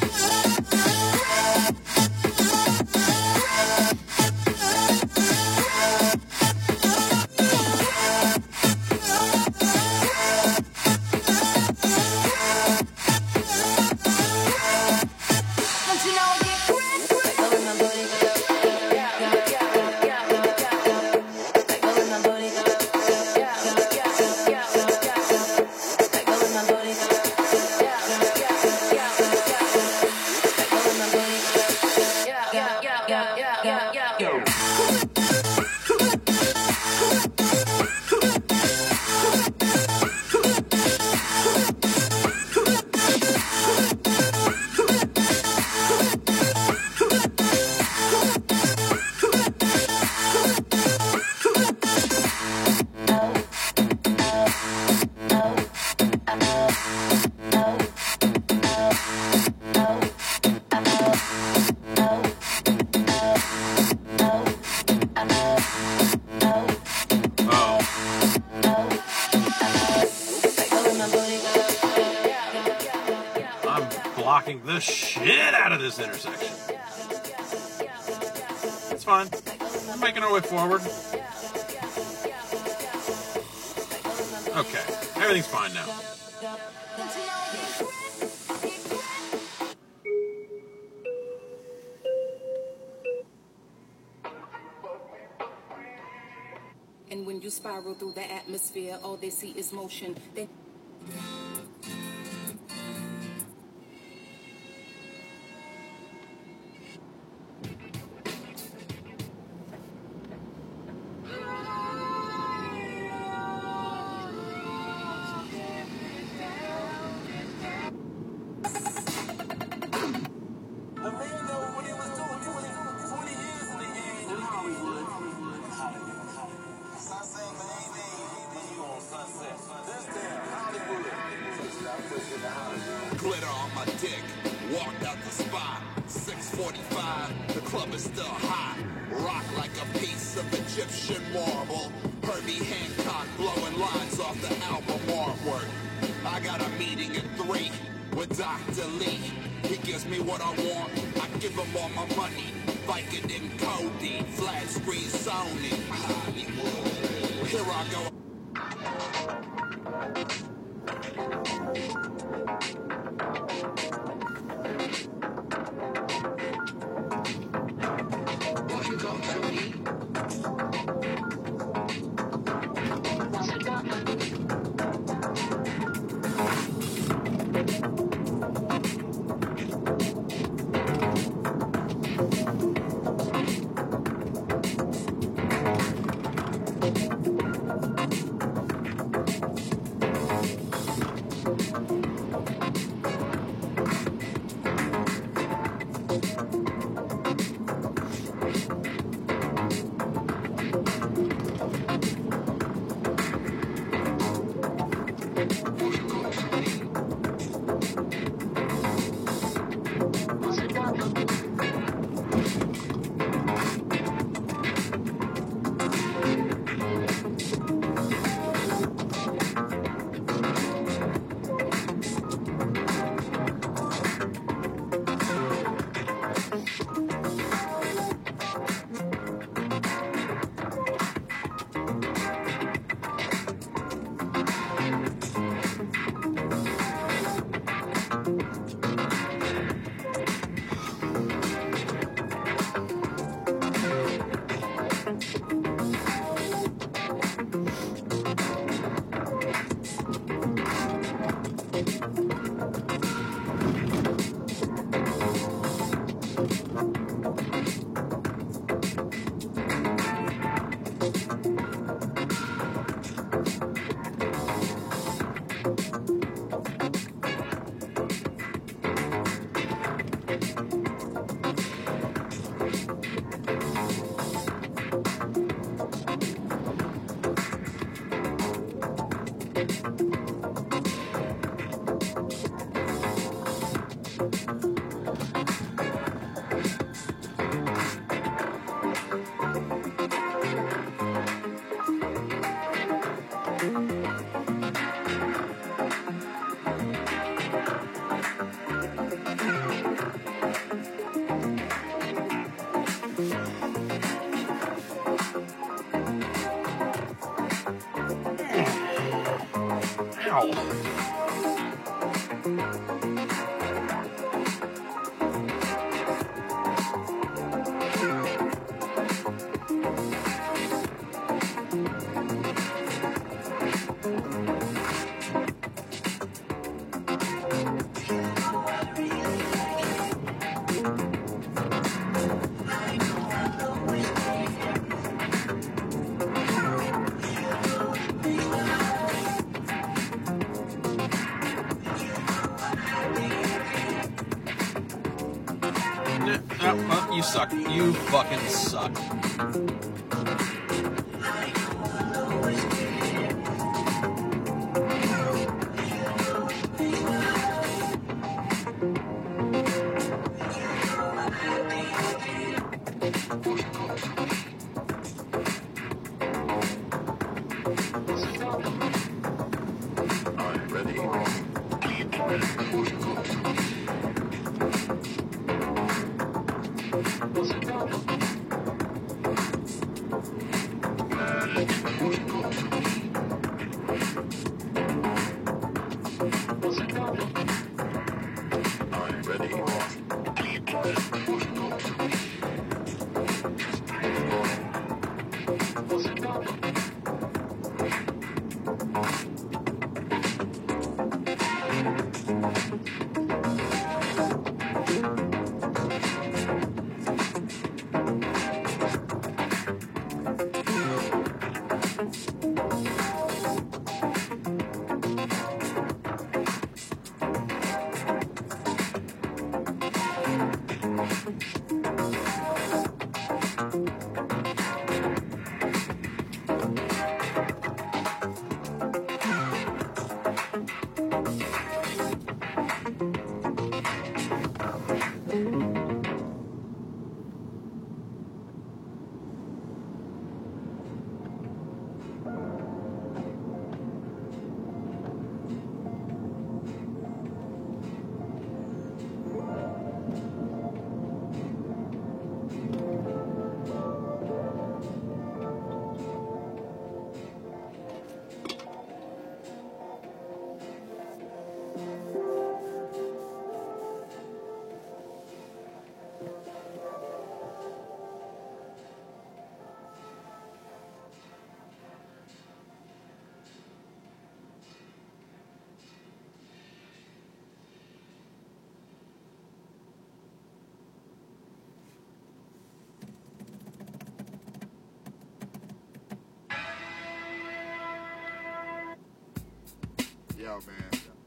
blocking the shit out of this intersection. It's fine. We're making our way forward. Okay, everything's fine now. you spiral through the atmosphere. All they see is motion. They Glitter on my dick, walked out the spot. 6:45, the club is still hot. Rock like a piece of Egyptian marble. Herbie Hancock blowing lines off the album artwork. I got a meeting at 3 with Dr. Lee. He gives me what I want, I give him all my money. Vicodin, Cody, flat screen, Sony, Hollywood. Here I go. You suck. You fucking suck. out, man.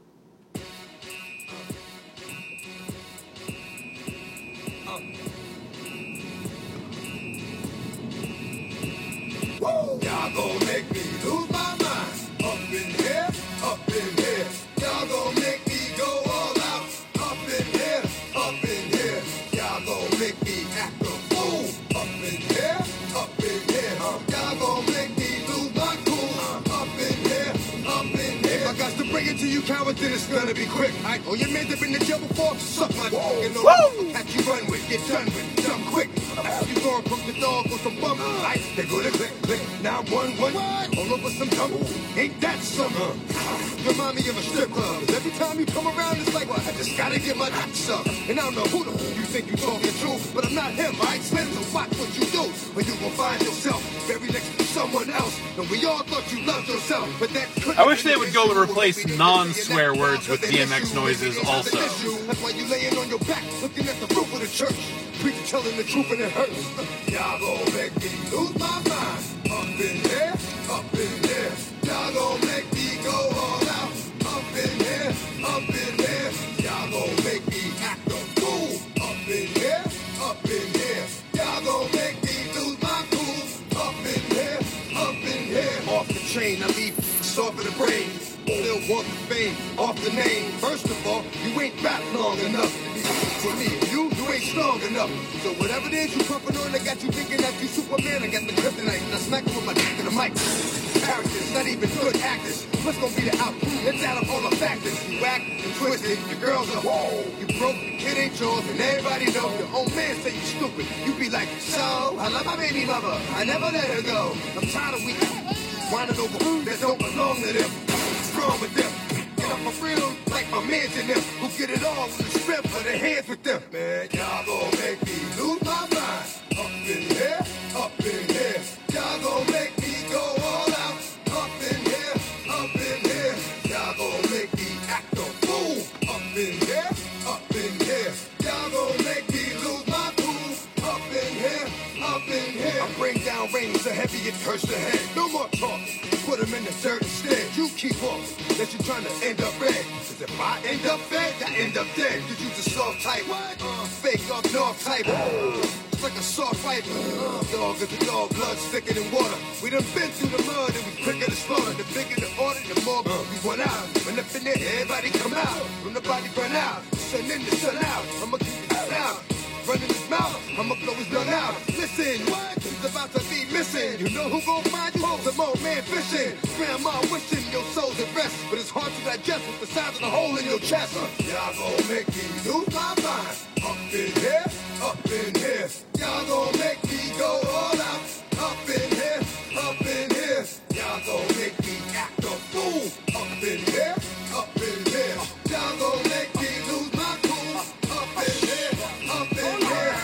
Y'all gon' make me lose my mind. Up in here, up in here. Y'all gon' make me go all out. Up in here, up in here. Y'all gon' make me act a fool. Up in here, up in here. Y'all gon' make me lose my cool. Up in here, up in here. If I got to bring it to you, cowards, then it's gonna be quick. I know your man's have been in jail before. Suck my dick and know the catch you run with, get done with, jump quick. After you go and poke the dog with some bum lights, they go to click, click. 911, all over some double. Ain't that summer? Remind me of a strip club. 'Cause every time you come around, it's like, I just gotta get my nuts up. And I don't know who the f you think you talking to, but I'm not him, right? Slim, so watch what you do. When you gon' find yourself buried next to someone else. And we all thought you loved yourself, but that I wish they would go and replace non-swear words with DMX noises also. That's why you laying on your back, looking at the roof of the church. Preacher telling the truth and it hurts. Y'all gon' make me lose my mind. Up in here, up in here. Y'all gon' make me go all out. Up in here, up in here. Y'all gon' make me act a fool. Up in here, up in here. Y'all gon' make me lose my cool. Up in here, up in here. Off the chain, I leave soft in the brain. Still want the fame, off the name. First of all, you ain't rap long enough to be for me. You ain't strong enough. So whatever it is you pumping on, I got you thinking that you Superman. I got the kryptonite, and I smack you with my dick in the mic. Characters, not even good actors. What's gonna be the outcome? It's out of all the factors. You act and twisted, your girls are whoa. You broke, the kid ain't yours, and everybody know. Your own man say you stupid. You be like, so, I love my baby mother. I never let her go. I'm tired of weak. Whining over food that don't belong to them. Strong with them. Get up for real, like my mans in them. Who get it all with the strength of their hands with them. Man, y'all gon' make me lose my mind. Up in here, up in here. Y'all gon' make me go all out. Up in here, up in here. Y'all gon' make me act a fool. Up in here, up in here. Y'all gon' make me lose my cool. Up in here, up in here. I bring down rain so heavy it hurts the head. No more talk. Put them in the dirt instead. You keep walking, that you're trying to end up red. Cause if I end up fed, I end up dead. Cause you the soft type, fake up north type. It's like a soft fight. Dog is a dog, blood thicker than water. We done been through the mud and we quicker to slaughter. The bigger the order, the more we run out. When up in there, everybody come out. When the body run out, sun in the sun out. I'ma keep it out. Running his mouth, I'ma blow his gun out. Listen, what? He's about to be missing. You know who gon' find you? Some old man fishing. Grandma wishing your soul's at rest, but it's hard to digest with the size of the hole in your chest. Y'all gon' make me lose my mind. Up in here, up in here. Y'all gon' make me go all out. Up in here, up in here. Y'all gon' make me act a fool. Up in here, up in here. Y'all gon' make me lose my cool. Up in here, up in here.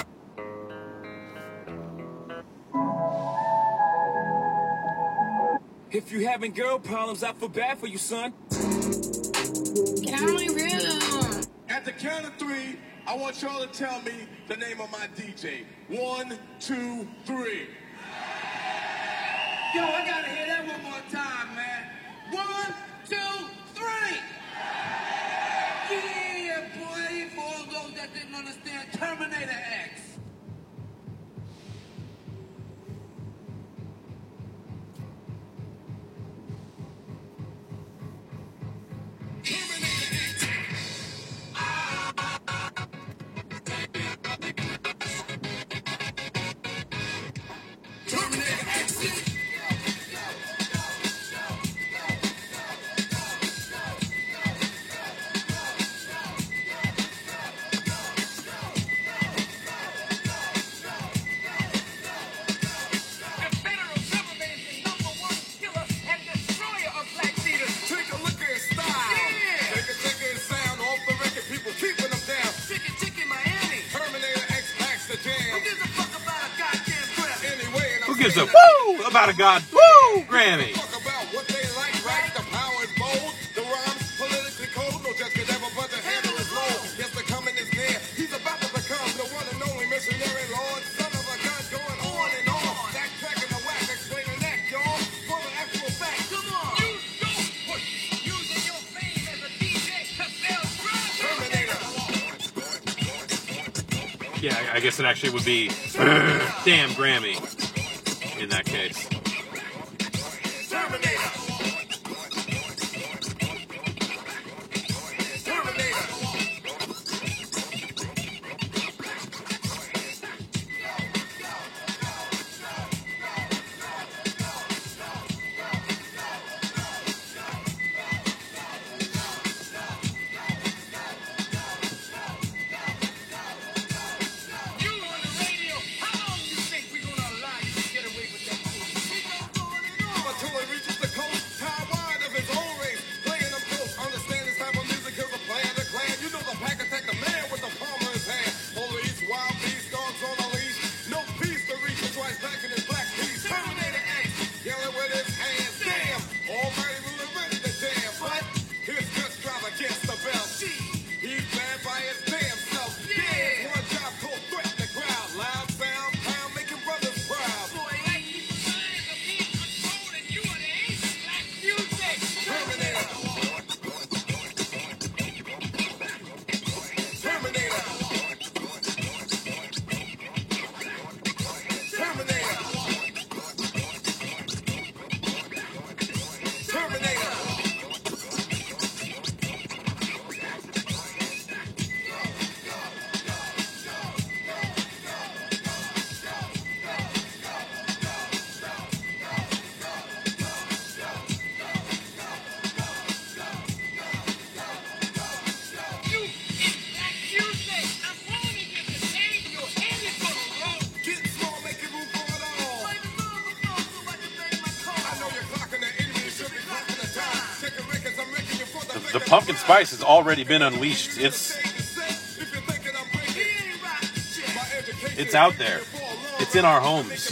If you having girl problems, I feel bad for you, son. Get out of my room. At the count of 3, I want y'all to tell me the name of my DJ. 1, 2, 3. Yo, I gotta hear that one more time, man. 1, 2, 3. Yeah, boy, for all those that didn't understand, Terminator X. Who gives a woo about a god woo Grammy? Yeah, I guess it actually would be damn Grammy in that case. The pumpkin spice has already been unleashed. It's out there. It's in our homes.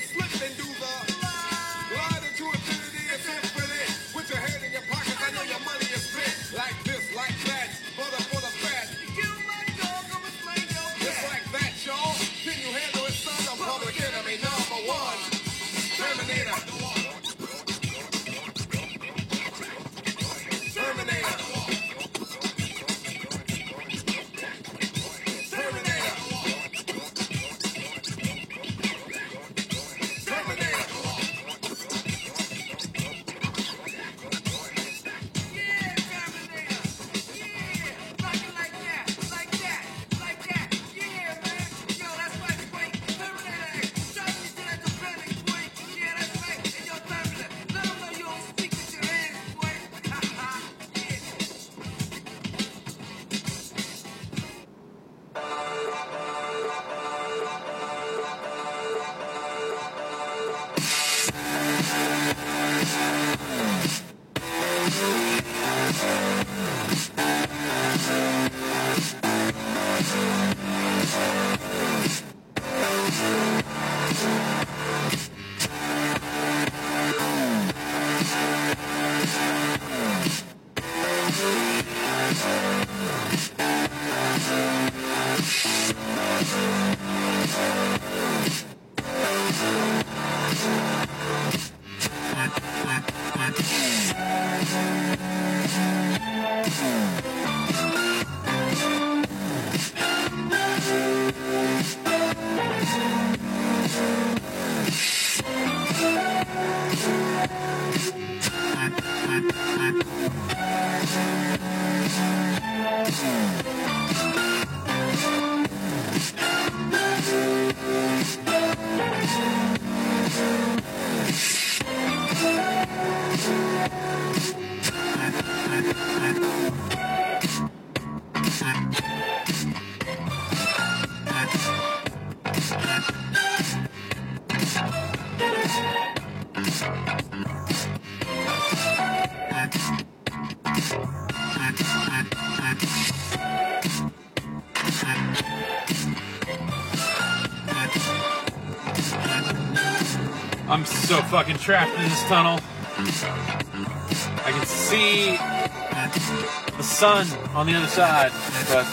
I'm so fucking trapped in this tunnel. I can see the sun on the other side, but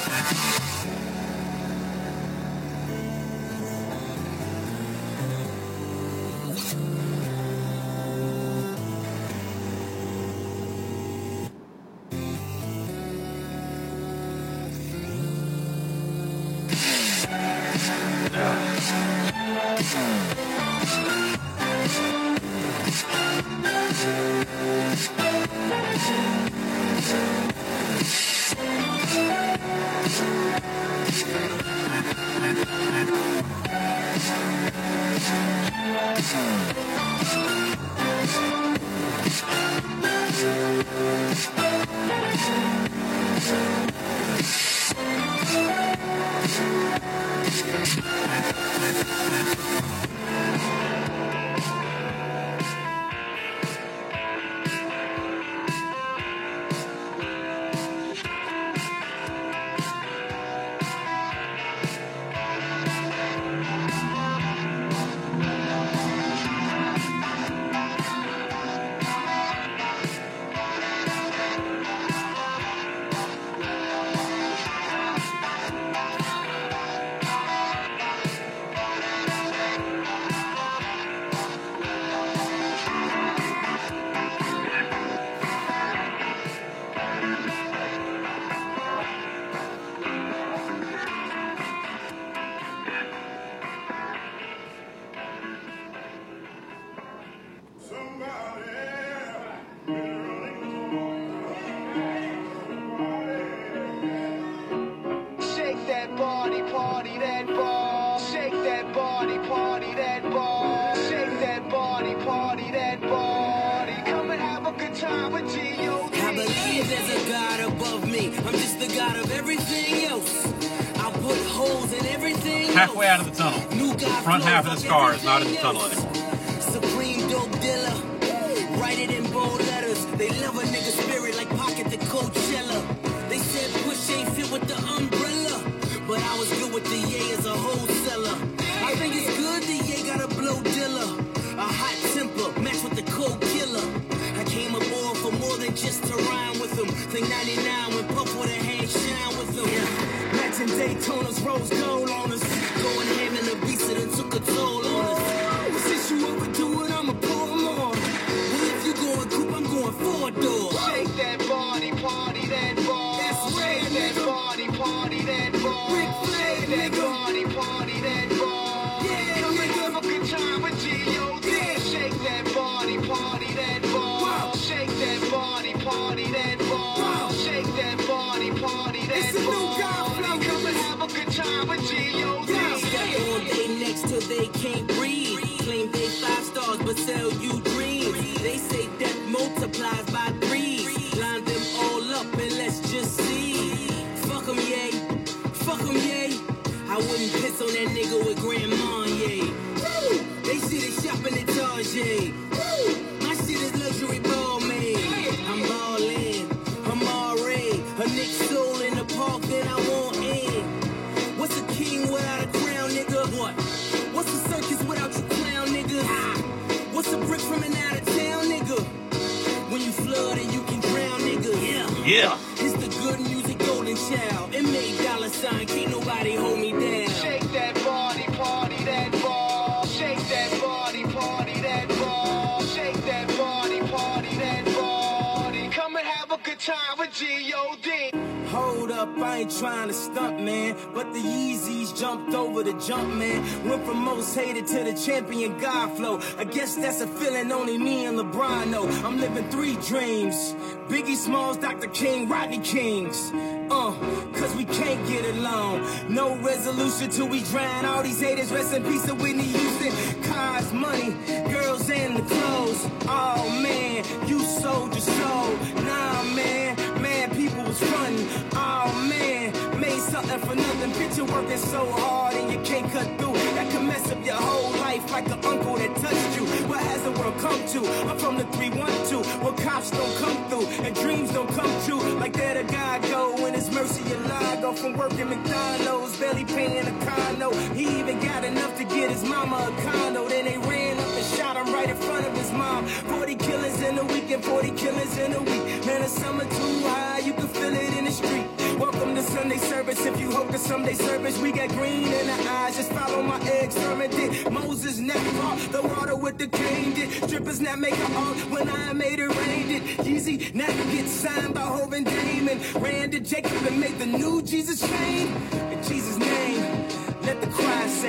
Shake that body, party that ball. Shake that body, party that ball. Shake that body, party that body. Come and have a good time with G.O.D. I believe there's a God above me. I'm just the God of everything else. I'll put holes in everything else. Halfway out of the tunnel. Front half of this car is not in the tunnel anymore. Supreme dope dealer. Write it in bold letters. They love a nigga spirit like Pocket the Coachella. They said push ain't fit with the umbrella, but I was good with the Ye as a wholesaler. I think it's good the Ye got a blow dealer. A hot temper matched with the cold killer. I came aboard for more than just to rhyme with them. Think 99 when Puff with a hand shine with them. Yeah. Matching Daytona's rose gold on us. Going ham in the beats that done took a toll on us. Well, since you overdo it, I'ma pour more. Well, if you going coupe, I'm going 4 doors. Shake that body, party that ball. That's right, Shake that nigga. body, party that ball. Ric Flair, Shake that nigga. body, party that ball. Yeah, Come and nigga. have a good time with G.O.D. Yeah. Shake that body, party that ball. Wow. Shake that body, party that ball. Wow. Shake that body, party that It's a new ball. God flow, Come and have a good time with G.O.D. Step on they necks till they can't breathe. Claim they 5 stars but sell you dreams. They say death multiplies by 3s. Line them all up and let's just see. Fuck 'em, yay. Fuck 'em, yay. I wouldn't piss on that nigga with Grandma, yay. Woo! They shit is shopping at Target. Woo! My shit is luxury ball made. I'm ballin'. I'm already a Nick soul in the park that I want in. What's a king without a crown, nigga? What? What's a circus without you clown, nigga? What's a brick from an out of town, nigga? When you flood and you can drown, nigga. Yeah. It's the good music golden child. It made $sign. Can't nobody hold me down. Shake that body, party that ball. Shake that body, party that ball. Shake that body, party that body. Come and have a good time with G.O.D. Hold up, I ain't trying to stunt, man. But the Yeezys jumped over the jump, man. Went from most hated to the champion God flow. I guess that's a feeling only me and LeBron know. I'm living 3 dreams. Biggie Smalls, Dr. King, Rodney Kings. Cause we can't get along. No resolution till we drown all these haters. Rest in peace to Whitney Houston. Cars, money, girls, and the clothes. Oh man, you sold your soul. Nah man, people was frontin'. Oh man, made something for nothing. Picture working so hard and you can't cut through. That can mess up your whole life like an uncle that touched you. What has the world come to? I'm from the 312, where cops don't come through and dreams don't come true. Like that a guy go when his mercy alive. Go from working McDonald's, barely paying a condo. He even got enough to get his mama a condo. Then they ran up and shot him right in front of his mom. 40 killers in a week and 40 killers in a week. Man, the summer too high, you can feel it in the street. Welcome to Sunday service. If you hope to someday service, we got green in the eyes. Just follow my egg sermon. Did Moses not fall the water with the cane? Did strippers not make an art when I made it rain? Did Yeezy not get signed by Hov and Damon? Ran to Jacob and made the new Jesus chain? In Jesus' name, let the choir say,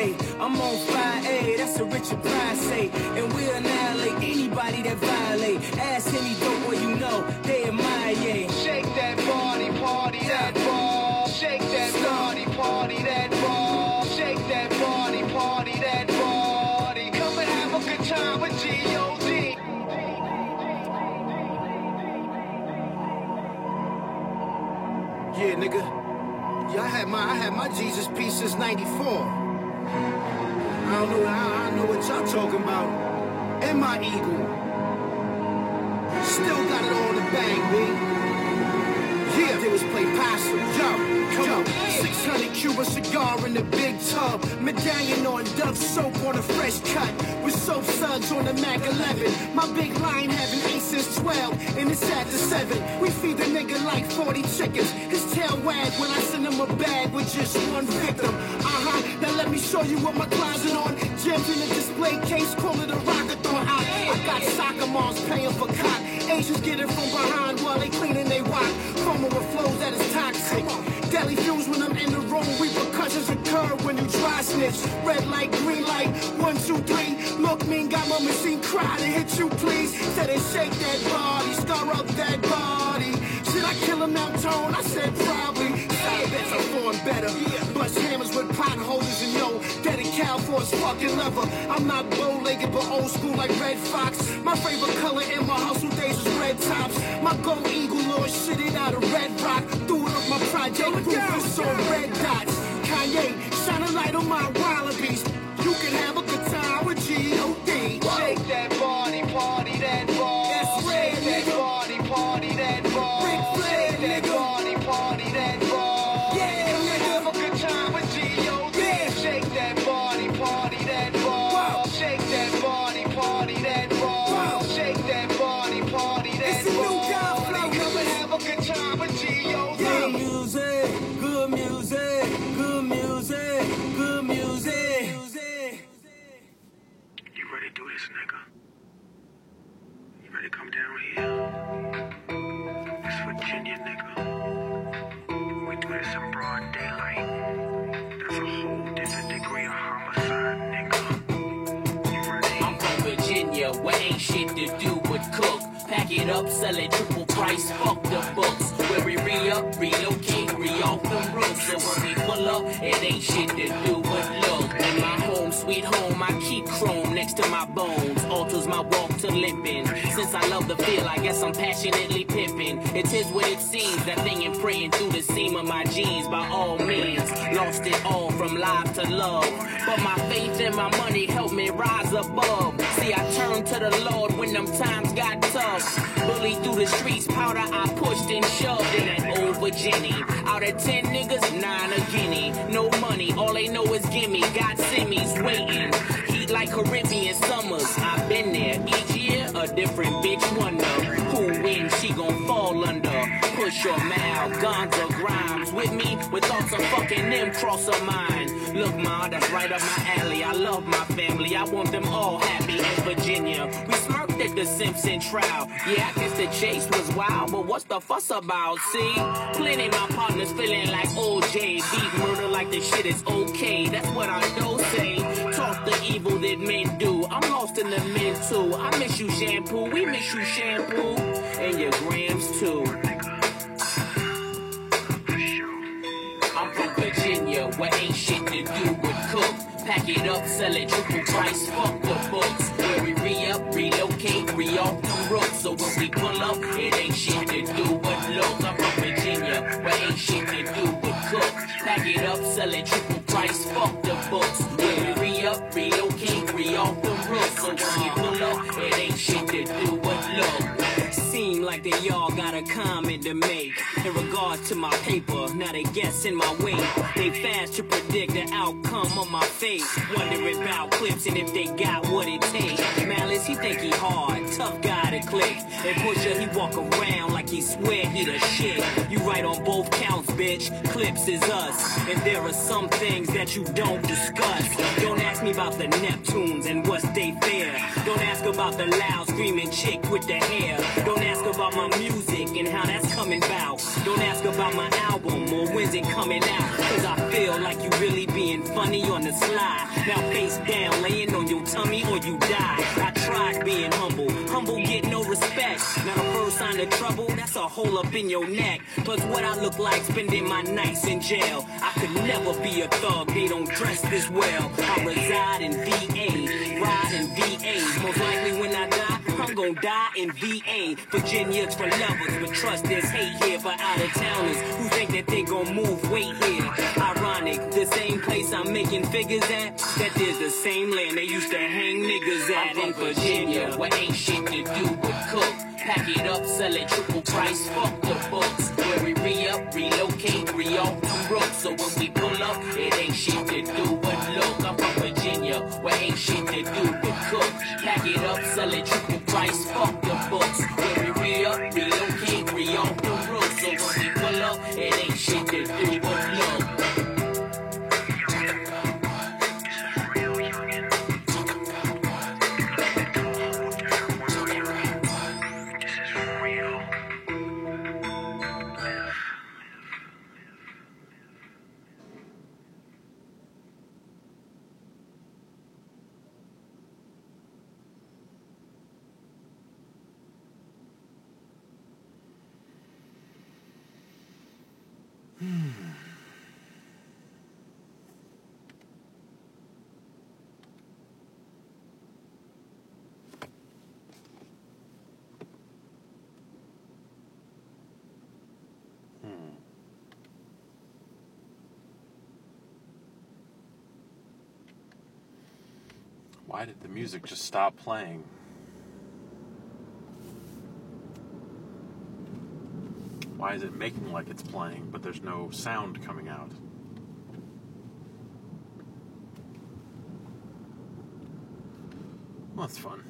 I'm on 5A, that's a Richard Pryor say. And we'll annihilate anybody that violate. Ask any dope boy you know, they admire, yeah. Shake that body, party that ball. Shake that body, party that ball. Shake that body, party that body. Come and have a good time with G.O.D. Yeah, nigga. Yeah, I had my Jesus piece since '94. I don't know what y'all talking about. And my eagle. Still got it all in the bag, B. Yeah, they was play possum. Yo, come on. 600 Cuban cigar in the big tub. Medallion on Dove soap on a fresh cut. With soap suds on the Mac 11. My big line having 8 since 12. And it's at the 7. We feed the nigga like 40 chickens. His tail wag when I send him a bag with just one victim. Now let me show you what my closet on. Gems in a display case, call it a rockathon. I got soccer moms paying for cock. Asians get it from behind while they cleaning they rock. Foaming with flows that is toxic. Deadly fumes when I'm in the room. Repercussions occur when you dry snitch. Red light, green light, 1, 2, 3. Look, mean, got my machine cry to hit you, please. Said it shake that body, scar up that body. Should I kill him out tone? I said probably. Side bets are born better. Bust hammers with potholders and yo, dead cow for his fucking leather. I'm not bow-legged but old school like Red Fox. My favorite color in my hustle days was red tops. My gold eagle lord shit it out of red rock. Threw it up my project, Rufus on red dots. Kanye, shine a light on my wallabies. You can have a good time with G.O.D. Shake that body, party that ball. Shake that body, party that ball. Shake that body, party that ball. Yeah, have a good time with G.O.D. Shake that body, party that ball. Shake that body, party that ball. Shake that body, party that ball. Come and have a good time with G.O.D. Good music, good music, good music, good music. You ready to do this, nigga? You ready to come down here? It's Virginia, nigga. We do this in broad daylight. That's a whole different degree of homicide, nigga. You ready? I'm from Virginia, where ain't shit to do but cook. Pack it up, sell it triple price, fuck the books. Where we re-up, relocate, re-off them roofs. So when we pull up, it ain't shit to do but look. In my home, sweet home, I keep chrome next to my bones. Alters my walk to limping. Since I love the feel, I guess I'm passionately pimping. It is what it seems, that thing and praying through the seam of my jeans. By all means, lost it all from life to love. But my faith and my money helped me rise above. See, I turned to the Lord when them times got tough. Bully through the streets, powder I pushed and shoved in that old Virginia. Out of 10 niggas, 9 a guinea. No money, all they know is gimme. Got semis waiting. Heat like Caribbean summers. I've been there. Each year, a different bitch wonder. Who wins, she gon' fall under. Push your mouth, Gonza Grimes. With me, with thoughts of fucking them cross her mind. Look, ma, that's right up my alley. I love my family. I want them all happy in Virginia. We smirked at the Simpson trial. Yeah, I guess the chase was wild, but what's the fuss about? See, plenty my partners feeling like OJ. Beat murder like the shit is okay. That's what I do say. Talk the evil that men do. I'm lost in the men too. I miss you, shampoo. We miss you, shampoo. And your grams too. I'm from Virginia, where ain't shit to do but cook. Pack it up, sell it triple price, fuck the books. Where we re-up, relocate, re-off them rooks. So when we pull up, it ain't shit to do but look. I'm from Virginia, where ain't shit to do but cook. Pack it up, sell it triple price, fuck the books. Where we re-up, relocate, re-off them rooks. So when we pull up, it ain't shit to do but look. Seem like they all got a comment to make in regards to my paper. Now they guessing my weight. They fast to predict the outcome of my fate. Wondering about clips and if they got what it takes. Malice, he think he hard, tough guy to click. And Pusha, he walk around like he swear he the shit. You right on both counts, bitch. Clips is us. And there are some things that you don't discuss. Don't ask me about the Neptunes and what's they fair. Don't ask about the loud screaming chick with the hair. Don't ask about my music and how that's coming about. Don't ask about my album or when's it coming out, cause I feel like you really being funny on the slide. Now face down, laying on your tummy or you die. I tried being humble, humble get no respect. Now the first sign of trouble, that's a hole up in your neck. Plus what I look like spending my nights in jail. I could never be a thug, they don't dress this well. I reside in VA, ride in VA. Most likely when I die, I'm gonna die in VA. Virginia's for lovers, but trust there's hate here for out-of-towners who think that they gon' move weight here. Ironic, the same place I'm making figures at, that there's the same land they used to hang niggas at in Virginia, where ain't shit to do but cook. Pack it up, sell it triple price, fuck the books. Where we re-up, relocate, re-off them rooks. So when we pull up, it ain't shit to do but look. I'm from Virginia, where ain't shit to do but cook. Pack it up, sell it triple price, fuck the books. Where we re-up, relocate, re-off them rooks. So when we pull up, it ain't shit to do but look. Why did the music just stop playing? Why is it making like it's playing, but there's no sound coming out? Well, that's fun.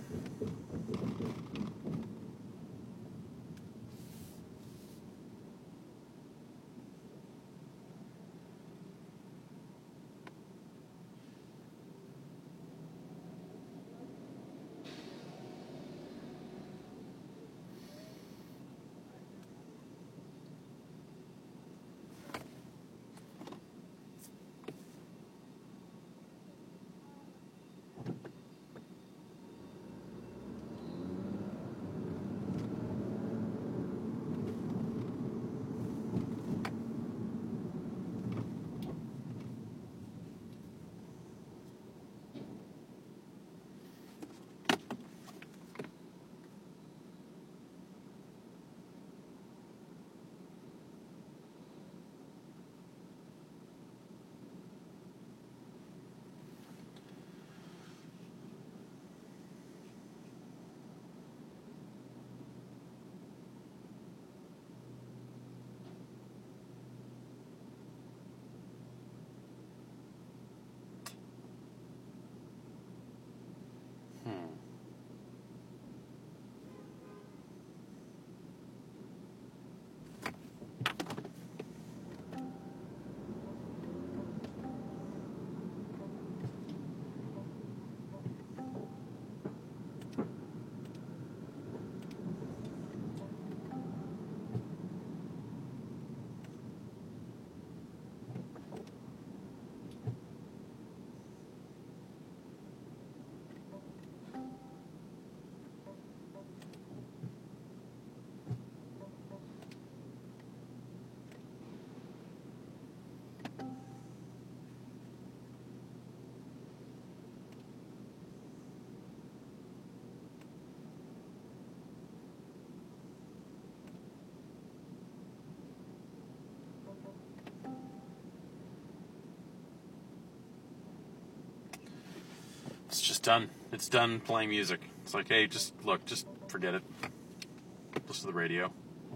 It's just done. It's done playing music. It's like, hey, just look, just forget it. Listen to the radio.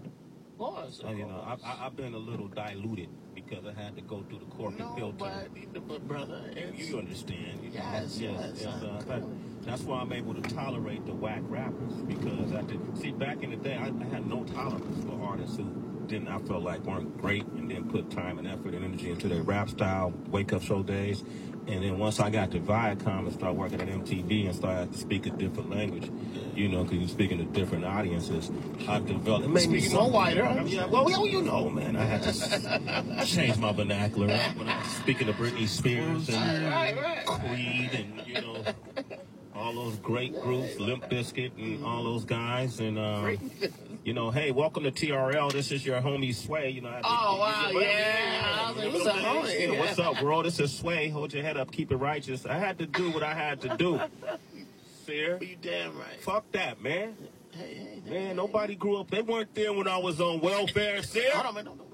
You know, I've been a little diluted because I had to go through the corporate filter. But brother, You understand. Yes. That's why I'm able to tolerate the whack rappers, because see, back in the day, I had no tolerance for artists who didn't, I felt like weren't great, and then put time and effort and energy into their rap style, wake up show days. And then once I got to Viacom and started working at MTV and started to speak a different language, you know, because you're speaking to different audiences, I developed. It made me Speaking more wider. Yeah, well, you know, man, I had to change my vernacular when I was speaking to Britney Spears and Creed and, you know, all those great groups, Limp Bizkit and all those guys. And, you know, hey, welcome to TRL. This is your homie Sway. You know, What's up, homie? What's up, bro? This is Sway. Hold your head up. Keep it righteous. I had to do what I had to do. Fair? You damn right. Fuck that, man. Hey, man, nobody grew up. They weren't there when I was on welfare, sir. Hold on, man. Don't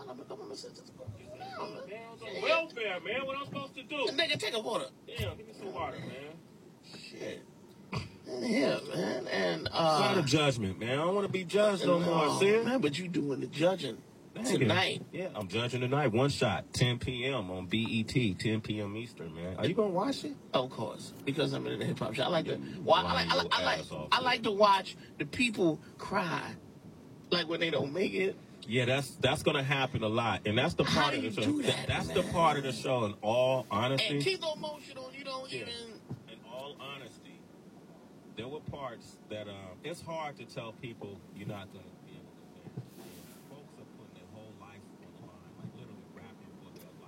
Welfare, man. What I'm supposed to do? Nigga, take a water. Yeah, give me some water, man. Shit. Yeah, man. And it's not a judgment, man. I don't want to be judged no more, sir. Man, but you doing the judging tonight. Yeah, I'm judging tonight. One shot, 10 p.m. on BET, 10 p.m. Eastern, man. Are you gonna watch it? Of course, because I'm in the hip hop show. I like to. Well, I like to watch the people cry, like when they don't make it. Yeah, that's gonna happen a lot, and that's the part of the show. That's the part of the show. In all honesty, and keep the emotion on. You don't even. In all honesty, there were parts that it's hard to tell people you're not gonna be able to win. Folks are putting their whole life on the line, like literally rapping for their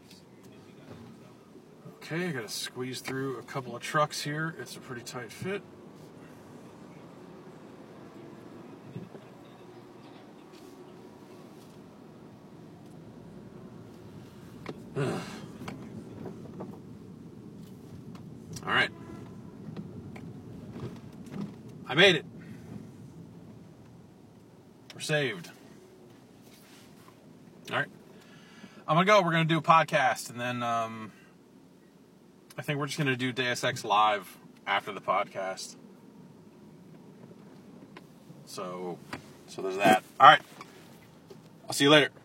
life. Okay, I gotta squeeze through a couple of trucks here. It's a pretty tight fit. All right. I made it. We're saved. All right. I'm going to go. We're going to do a podcast, and then I think we're just going to do Deus Ex Live after the podcast. So there's that. All right. I'll see you later.